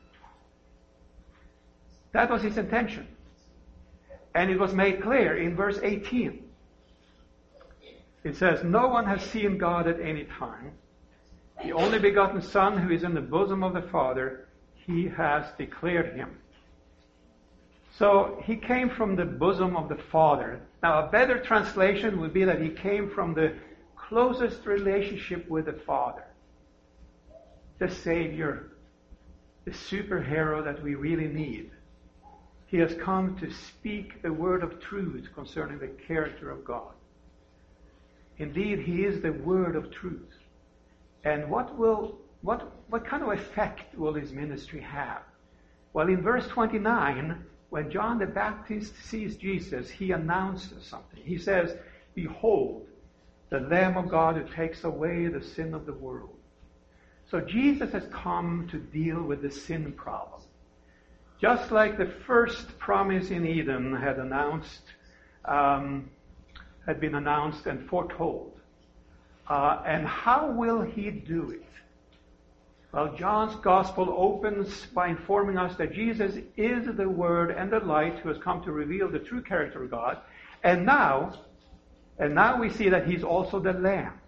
That was his intention. And it was made clear in verse 18. It says, "No one has seen God at any time. The only begotten Son who is in the bosom of the Father, he has declared him." So he came from the bosom of the Father. Now, a better translation would be that he came from the closest relationship with the Father. The Savior, the superhero that we really need. He has come to speak the word of truth concerning the character of God. Indeed, he is the word of truth. And what kind of effect will his ministry have? Well, in verse 29, when John the Baptist sees Jesus, he announces something. He says, "Behold, the Lamb of God who takes away the sin of the world." So Jesus has come to deal with the sin problem. Just like the first promise in Eden had been announced and foretold. And how will he do it? Well, John's Gospel opens by informing us that Jesus is the Word and the light who has come to reveal the true character of God. And now we see that he's also the Lamb.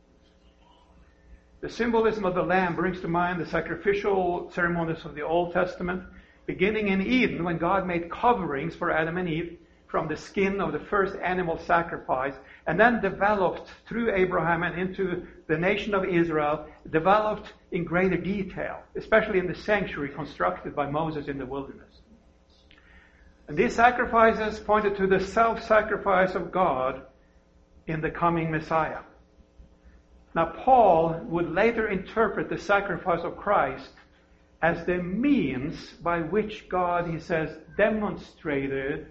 The symbolism of the Lamb brings to mind the sacrificial ceremonies of the Old Testament, beginning in Eden when God made coverings for Adam and Eve from the skin of the first animal sacrifice, and then developed through Abraham and into the nation of Israel, developed in greater detail, especially in the sanctuary constructed by Moses in the wilderness. And these sacrifices pointed to the self-sacrifice of God in the coming Messiah. Now, Paul would later interpret the sacrifice of Christ as the means by which God, he says, demonstrated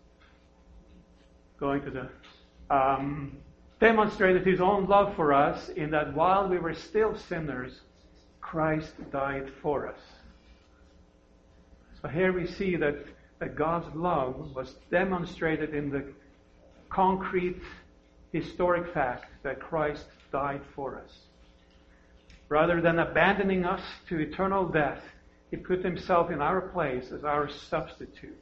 his own love for us, in that while we were still sinners, Christ died for us. So here we see that God's love was demonstrated in the concrete, historic fact that Christ died for us. Rather than abandoning us to eternal death, he put himself in our place as our substitute.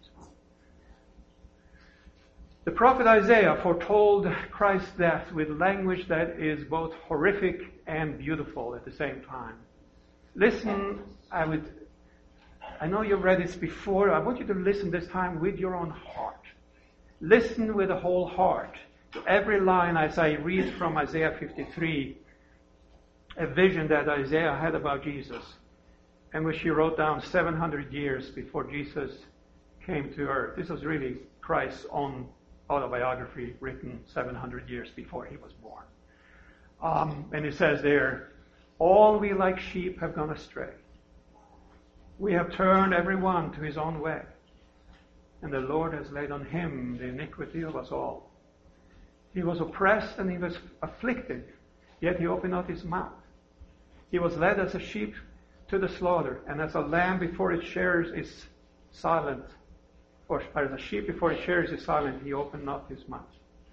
The prophet Isaiah foretold Christ's death with language that is both horrific and beautiful at the same time. Listen, I know you've read this before. I want you to listen this time with your own heart. Listen with a whole heart to every line as I read from Isaiah 53, a vision that Isaiah had about Jesus, and which he wrote down 700 years before Jesus came to earth. This was really Christ's own autobiography written 700 years before he was born. And it says there, all we like sheep have gone astray. We have turned every one to his own way, and the Lord has laid on him the iniquity of us all. He was oppressed and he was afflicted, yet he opened not his mouth. He was led as a sheep to the slaughter, and as a lamb before its shearers is silent, or as a sheep before its shearers is silent, he opened not his mouth.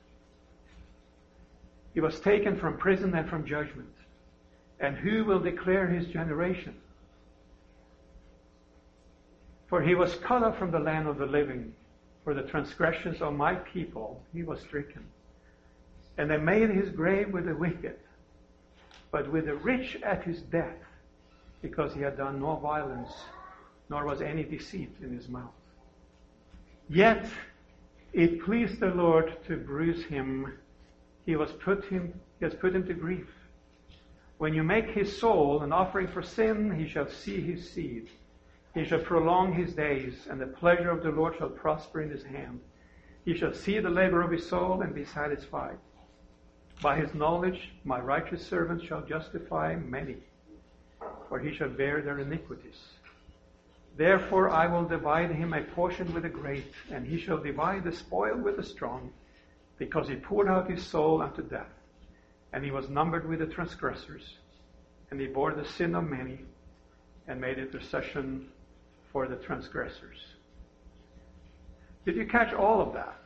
He was taken from prison and from judgment. And who will declare his generation? For he was cut off from the land of the living. For the transgressions of my people he was stricken. And they made his grave with the wicked, but with the rich at his death, because he had done no violence, nor was any deceit in his mouth. Yet it pleased the Lord to bruise him. He has put him to grief. When you make his soul an offering for sin, he shall see his seed. He shall prolong his days, and the pleasure of the Lord shall prosper in his hand. He shall see the labor of his soul and be satisfied. By his knowledge my righteous servant shall justify many, for he shall bear their iniquities. Therefore I will divide him a portion with the great, and he shall divide the spoil with the strong, because he poured out his soul unto death. And he was numbered with the transgressors, and he bore the sin of many, and made intercession for the transgressors. Did you catch all of that?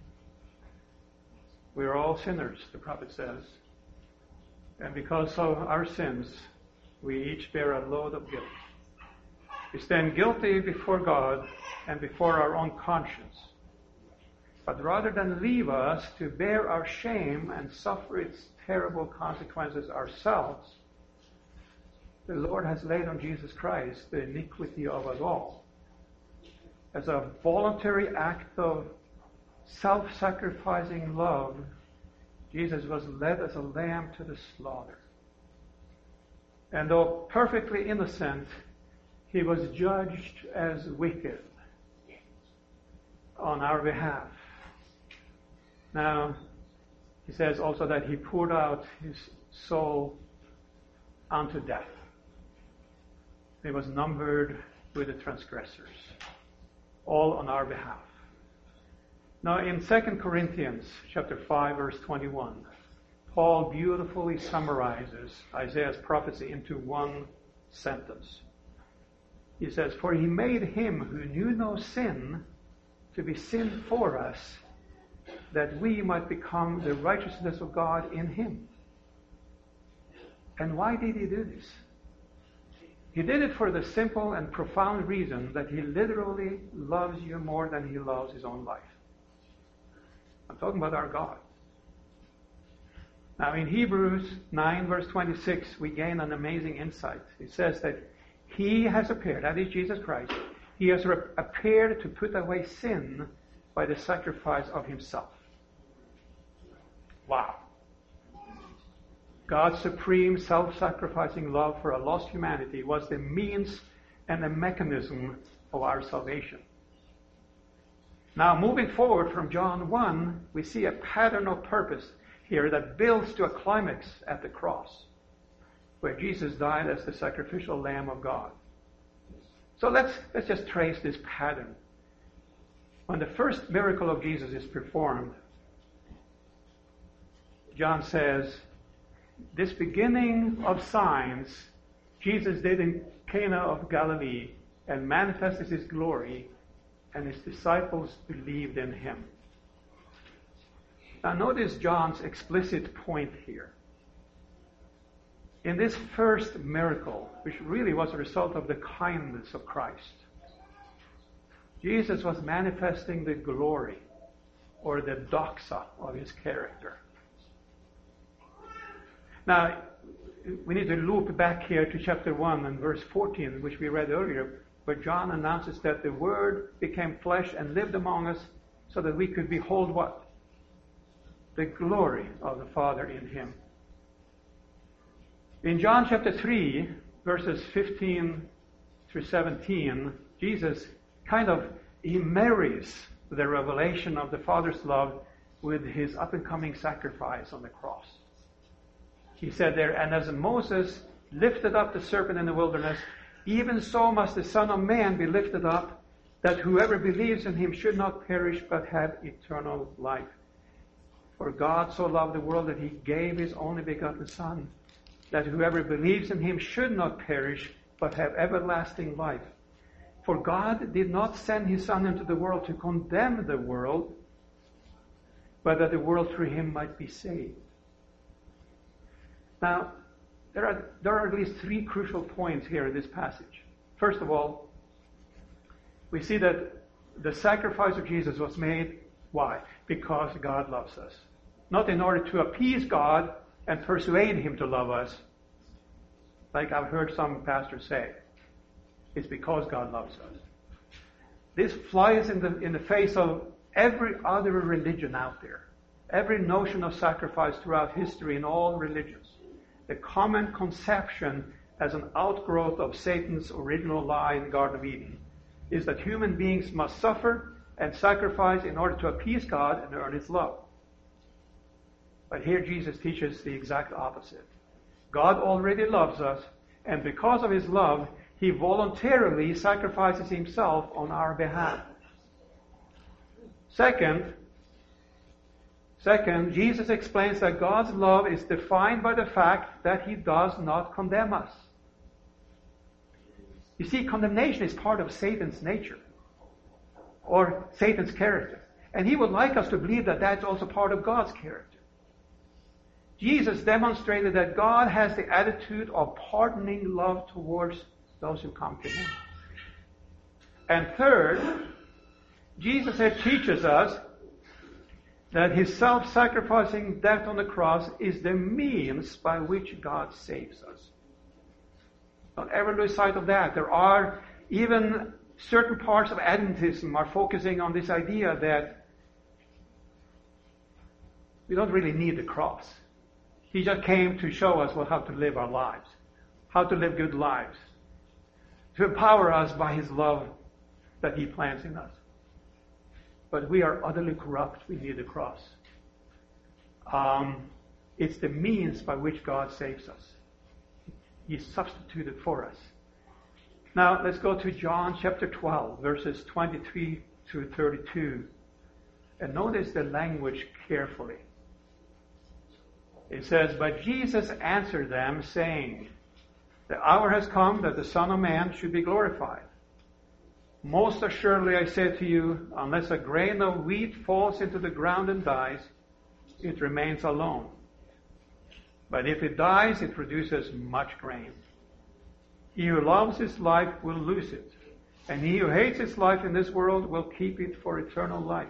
We are all sinners, the prophet says. And because of our sins, we each bear a load of guilt. We stand guilty before God and before our own conscience. But rather than leave us to bear our shame and suffer its terrible consequences ourselves, the Lord has laid on Jesus Christ the iniquity of us all. As a voluntary act of self-sacrificing love, Jesus was led as a lamb to the slaughter. And though perfectly innocent, he was judged as wicked on our behalf. Now, he says also that he poured out his soul unto death. He was numbered with the transgressors, all on our behalf. Now, in 2 Corinthians chapter 5, verse 21, Paul beautifully summarizes Isaiah's prophecy into one sentence. He says, "For he made him who knew no sin to be sin for us, that we might become the righteousness of God in him." And why did he do this? He did it for the simple and profound reason that he literally loves you more than he loves his own life. I'm talking about our God. Now in Hebrews 9 verse 26, we gain an amazing insight. It says that he has appeared, that is Jesus Christ, he has appeared to put away sin by the sacrifice of himself. Wow. God's supreme self-sacrificing love for a lost humanity was the means and the mechanism of our salvation. Now, moving forward from John 1, we see a pattern of purpose here that builds to a climax at the cross, where Jesus died as the sacrificial Lamb of God. So let's just trace this pattern. When the first miracle of Jesus is performed, John says, this beginning of signs Jesus did in Cana of Galilee and manifested his glory, and his disciples believed in him. Now notice John's explicit point here. In this first miracle, which really was a result of the kindness of Christ, Jesus was manifesting the glory or the doxa of his character. Now, we need to loop back here to chapter 1 and verse 14, which we read earlier, where John announces that the Word became flesh and lived among us so that we could behold what? The glory of the Father in him. In John chapter 3, verses 15 through 17, Jesus he marries the revelation of the Father's love with his up-and-coming sacrifice on the cross. He said there, and as Moses lifted up the serpent in the wilderness, even so must the Son of Man be lifted up, that whoever believes in him should not perish but have eternal life. For God so loved the world that he gave his only begotten Son, that whoever believes in him should not perish but have everlasting life. For God did not send his Son into the world to condemn the world, but that the world through him might be saved. Now, there are at least three crucial points here in this passage. First of all, we see that the sacrifice of Jesus was made. Why? Because God loves us. Not in order to appease God and persuade him to love us, like I've heard some pastors say. It's because God loves us. This flies in the face of every other religion out there. Every notion of sacrifice throughout history in all religions. The common conception as an outgrowth of Satan's original lie in the Garden of Eden is that human beings must suffer and sacrifice in order to appease God and earn his love. But here Jesus teaches the exact opposite. God already loves us, and because of his love, he voluntarily sacrifices himself on our behalf. Second, Jesus explains that God's love is defined by the fact that he does not condemn us. You see, condemnation is part of Satan's nature, or Satan's character. And he would like us to believe that that's also part of God's character. Jesus demonstrated that God has the attitude of pardoning love towards those who come to him. And third, Jesus teaches us that his self-sacrificing death on the cross is the means by which God saves us. Don't ever lose sight of that. There are even certain parts of Adventism are focusing on this idea that we don't really need the cross. He just came to show us how to live our lives, how to live good lives, to empower us by his love that he plants in us. But we are utterly corrupt. We need the cross. It's the means by which God saves us. He substituted for us. Now, let's go to John chapter 12, verses 23 through 32. And notice the language carefully. It says, "But Jesus answered them, saying, The hour has come that the Son of Man should be glorified. Most assuredly I say to you, unless a grain of wheat falls into the ground and dies, it remains alone. But if it dies, it produces much grain. He who loves his life will lose it, and he who hates his life in this world will keep it for eternal life."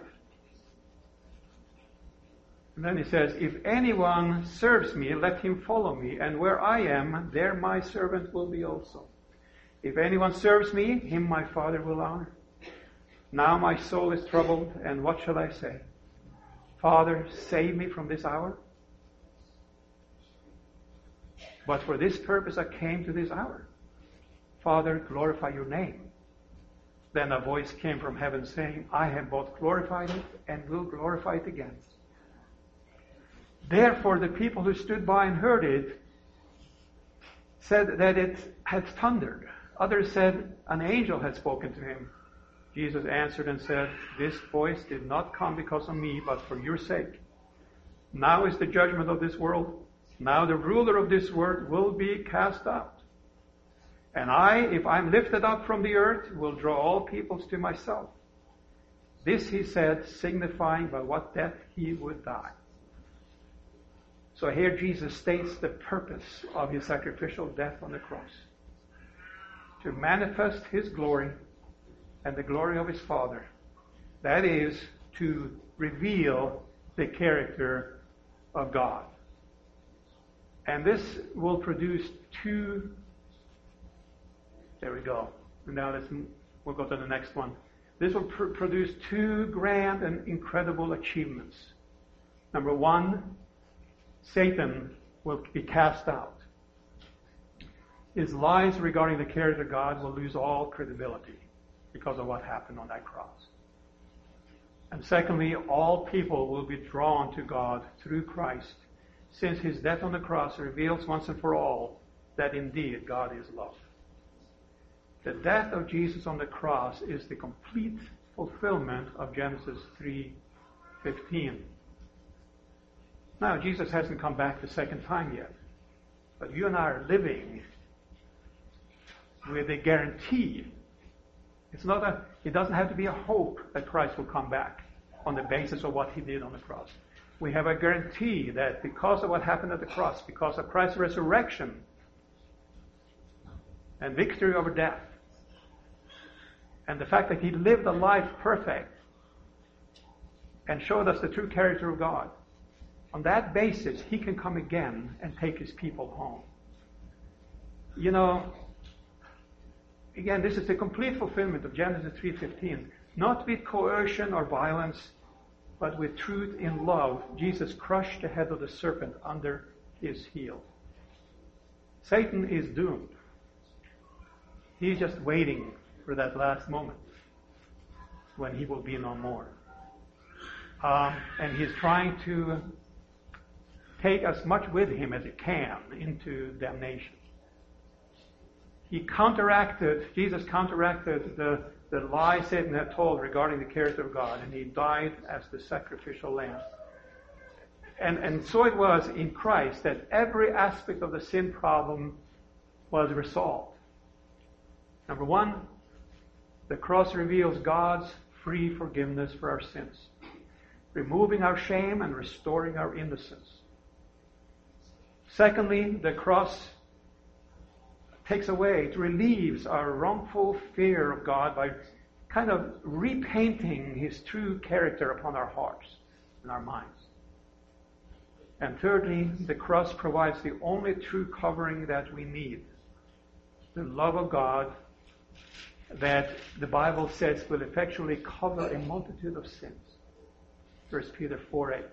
And then he says, "If anyone serves me, let him follow me, and where I am, there my servant will be also. If anyone serves me, him my Father will honor. Now my soul is troubled, and what shall I say? Father, save me from this hour? But for this purpose I came to this hour. Father, glorify your name." Then a voice came from heaven saying, "I have both glorified it and will glorify it again." Therefore the people who stood by and heard it said that it had thundered. Others said an angel had spoken to him. Jesus answered and said, "This voice did not come because of me, but for your sake. Now is the judgment of this world. Now the ruler of this world will be cast out. And I, if I'm lifted up from the earth, will draw all peoples to myself." This he said, signifying by what death he would die. So here Jesus states the purpose of his sacrificial death on the cross: to manifest his glory and the glory of his Father. That is, to reveal the character of God. And this will produce two. There we go. And now we'll go to the next one. This will produce two grand and incredible achievements. Number one, Satan will be cast out. His lies regarding the character of God will lose all credibility because of what happened on that cross. And secondly, all people will be drawn to God through Christ, since his death on the cross reveals once and for all that indeed God is love. The death of Jesus on the cross is the complete fulfillment of Genesis 3:15. Now, Jesus hasn't come back the second time yet, but you and I are living with a guarantee. It doesn't have to be a hope that Christ will come back on the basis of what he did on the cross. We have a guarantee that because of what happened at the cross, because of Christ's resurrection and victory over death, and the fact that he lived a life perfect and showed us the true character of God, on that basis, he can come again and take his people home. You know, again, this is the complete fulfillment of Genesis 3:15. Not with coercion or violence, but with truth in love, Jesus crushed the head of the serpent under his heel. Satan is doomed. He's just waiting for that last moment when he will be no more. And he's trying to take as much with him as he can into damnation. Jesus counteracted the lie Satan had told regarding the character of God, and he died as the sacrificial lamb. And so it was in Christ that every aspect of the sin problem was resolved. Number one, the cross reveals God's free forgiveness for our sins, removing our shame and restoring our innocence. Secondly, the cross takes away, it relieves our wrongful fear of God by kind of repainting his true character upon our hearts and our minds. And thirdly, the cross provides the only true covering that we need, the love of God that the Bible says will effectually cover a multitude of sins. 1 Peter 4:8.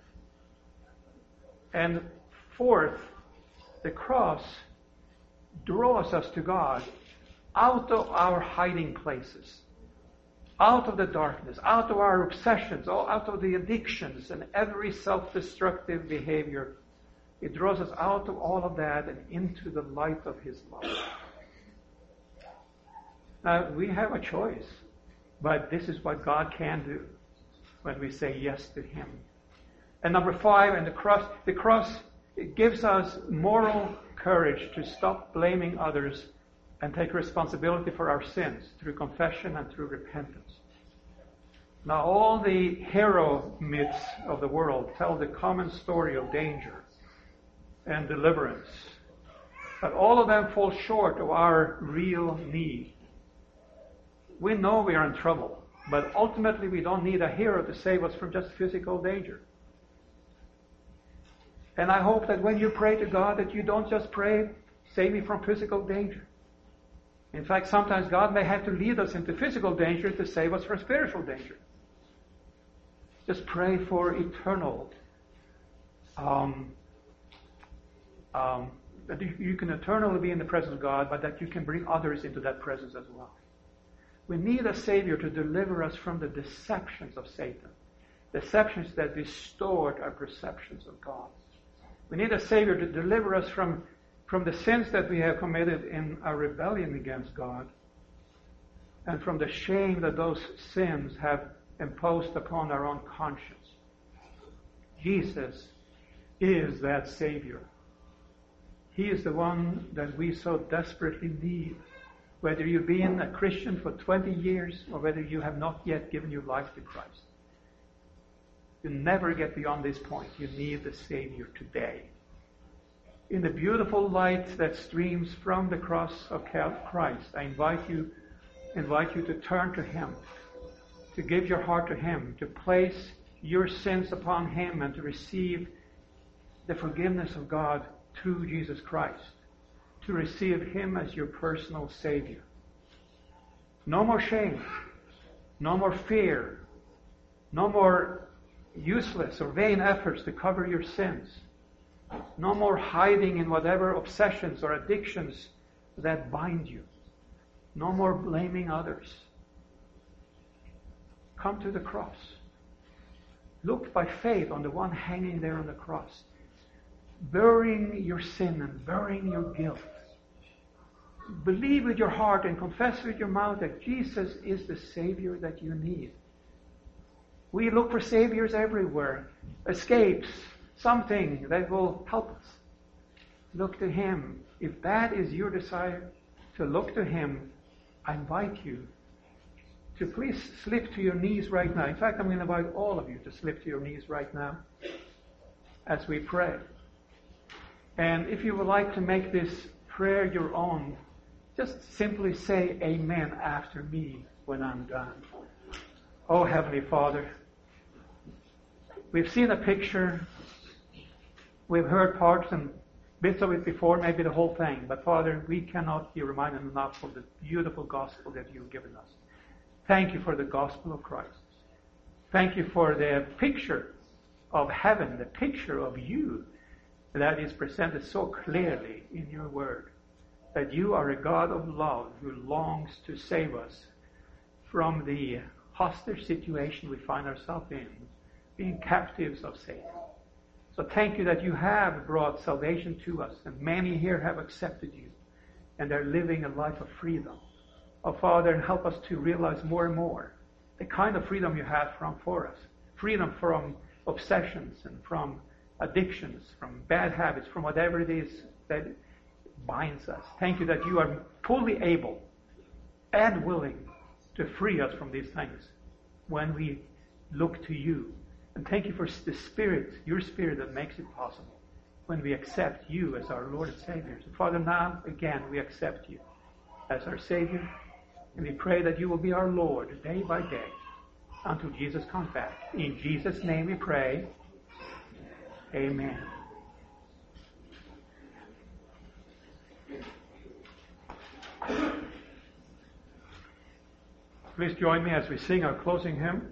And fourth, the cross draws us to God out of our hiding places, out of the darkness, out of our obsessions, out of the addictions and every self-destructive behavior. It draws us out of all of that and into the light of his love. Now, we have a choice, but this is what God can do when we say yes to him. And number 5, and the cross it gives us moral courage to stop blaming others and take responsibility for our sins through confession and through repentance. Now, all the hero myths of the world tell the common story of danger and deliverance, but all of them fall short of our real need. We know we are in trouble, but ultimately we don't need a hero to save us from just physical danger. And I hope that when you pray to God that you don't just pray, save me from physical danger. In fact, sometimes God may have to lead us into physical danger to save us from spiritual danger. Just pray for eternal, that you can eternally be in the presence of God, but that you can bring others into that presence as well. We need a Savior to deliver us from the deceptions of Satan, deceptions that distort our perceptions of God. We need a Savior to deliver us from the sins that we have committed in our rebellion against God, and from the shame that those sins have imposed upon our own conscience. Jesus is that Savior. He is the one that we so desperately need. Whether you've been a Christian for 20 years or whether you have not yet given your life to Christ. You never get beyond this point. You need the Savior today. In the beautiful light that streams from the cross of Christ, I invite you to turn to Him, to give your heart to Him, to place your sins upon Him, and to receive the forgiveness of God through Jesus Christ, to receive Him as your personal Savior. No more shame, no more fear, no more useless or vain efforts to cover your sins, no more hiding in whatever obsessions or addictions that bind you, no more blaming others. Come to the cross. Look by faith on the one hanging there on the cross, bearing your sin and bearing your guilt. Believe with your heart and confess with your mouth that Jesus is the Savior that you need. We look for saviors everywhere, escapes, something that will help us. Look to Him. If that is your desire, to look to Him, I invite you to please slip to your knees right now. In fact, I'm going to invite all of you to slip to your knees right now as we pray. And if you would like to make this prayer your own, just simply say amen after me when I'm done. Oh, Heavenly Father, we've seen a picture, we've heard parts and bits of it before, maybe the whole thing, but Father, we cannot be reminded enough of the beautiful gospel that you've given us. Thank you for the gospel of Christ. Thank you for the picture of heaven, the picture of you that is presented so clearly in your word, that you are a God of love who longs to save us from the hostage situation we find ourselves in, being captives of Satan. So thank you that you have brought salvation to us, and many here have accepted you, and they're living a life of freedom. Oh, Father, and help us to realize more and more the kind of freedom you have for us. Freedom from obsessions and from addictions, from bad habits, from whatever it is that binds us. Thank you that you are fully able and willing to free us from these things when we look to you. And thank you for the Spirit, your Spirit that makes it possible when we accept you as our Lord and Savior. So Father, now again we accept you as our Savior, and we pray that you will be our Lord day by day until Jesus comes back. In Jesus' name we pray. Amen. Please join me as we sing our closing hymn.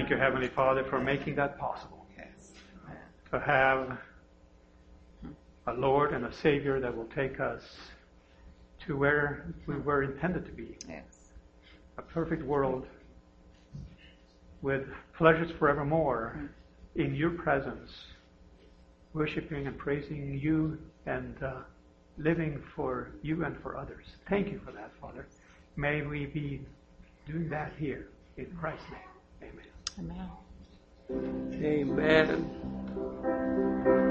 Thank you, Heavenly Father, for making that possible. Yes. To have a Lord and a Savior that will take us to where we were intended to be. Yes. A perfect world with pleasures forevermore in your presence, worshiping and praising you and living for you and for others. Thank you for that, Father. May we be doing that here in Christ's name. Amen. Amen. Amen.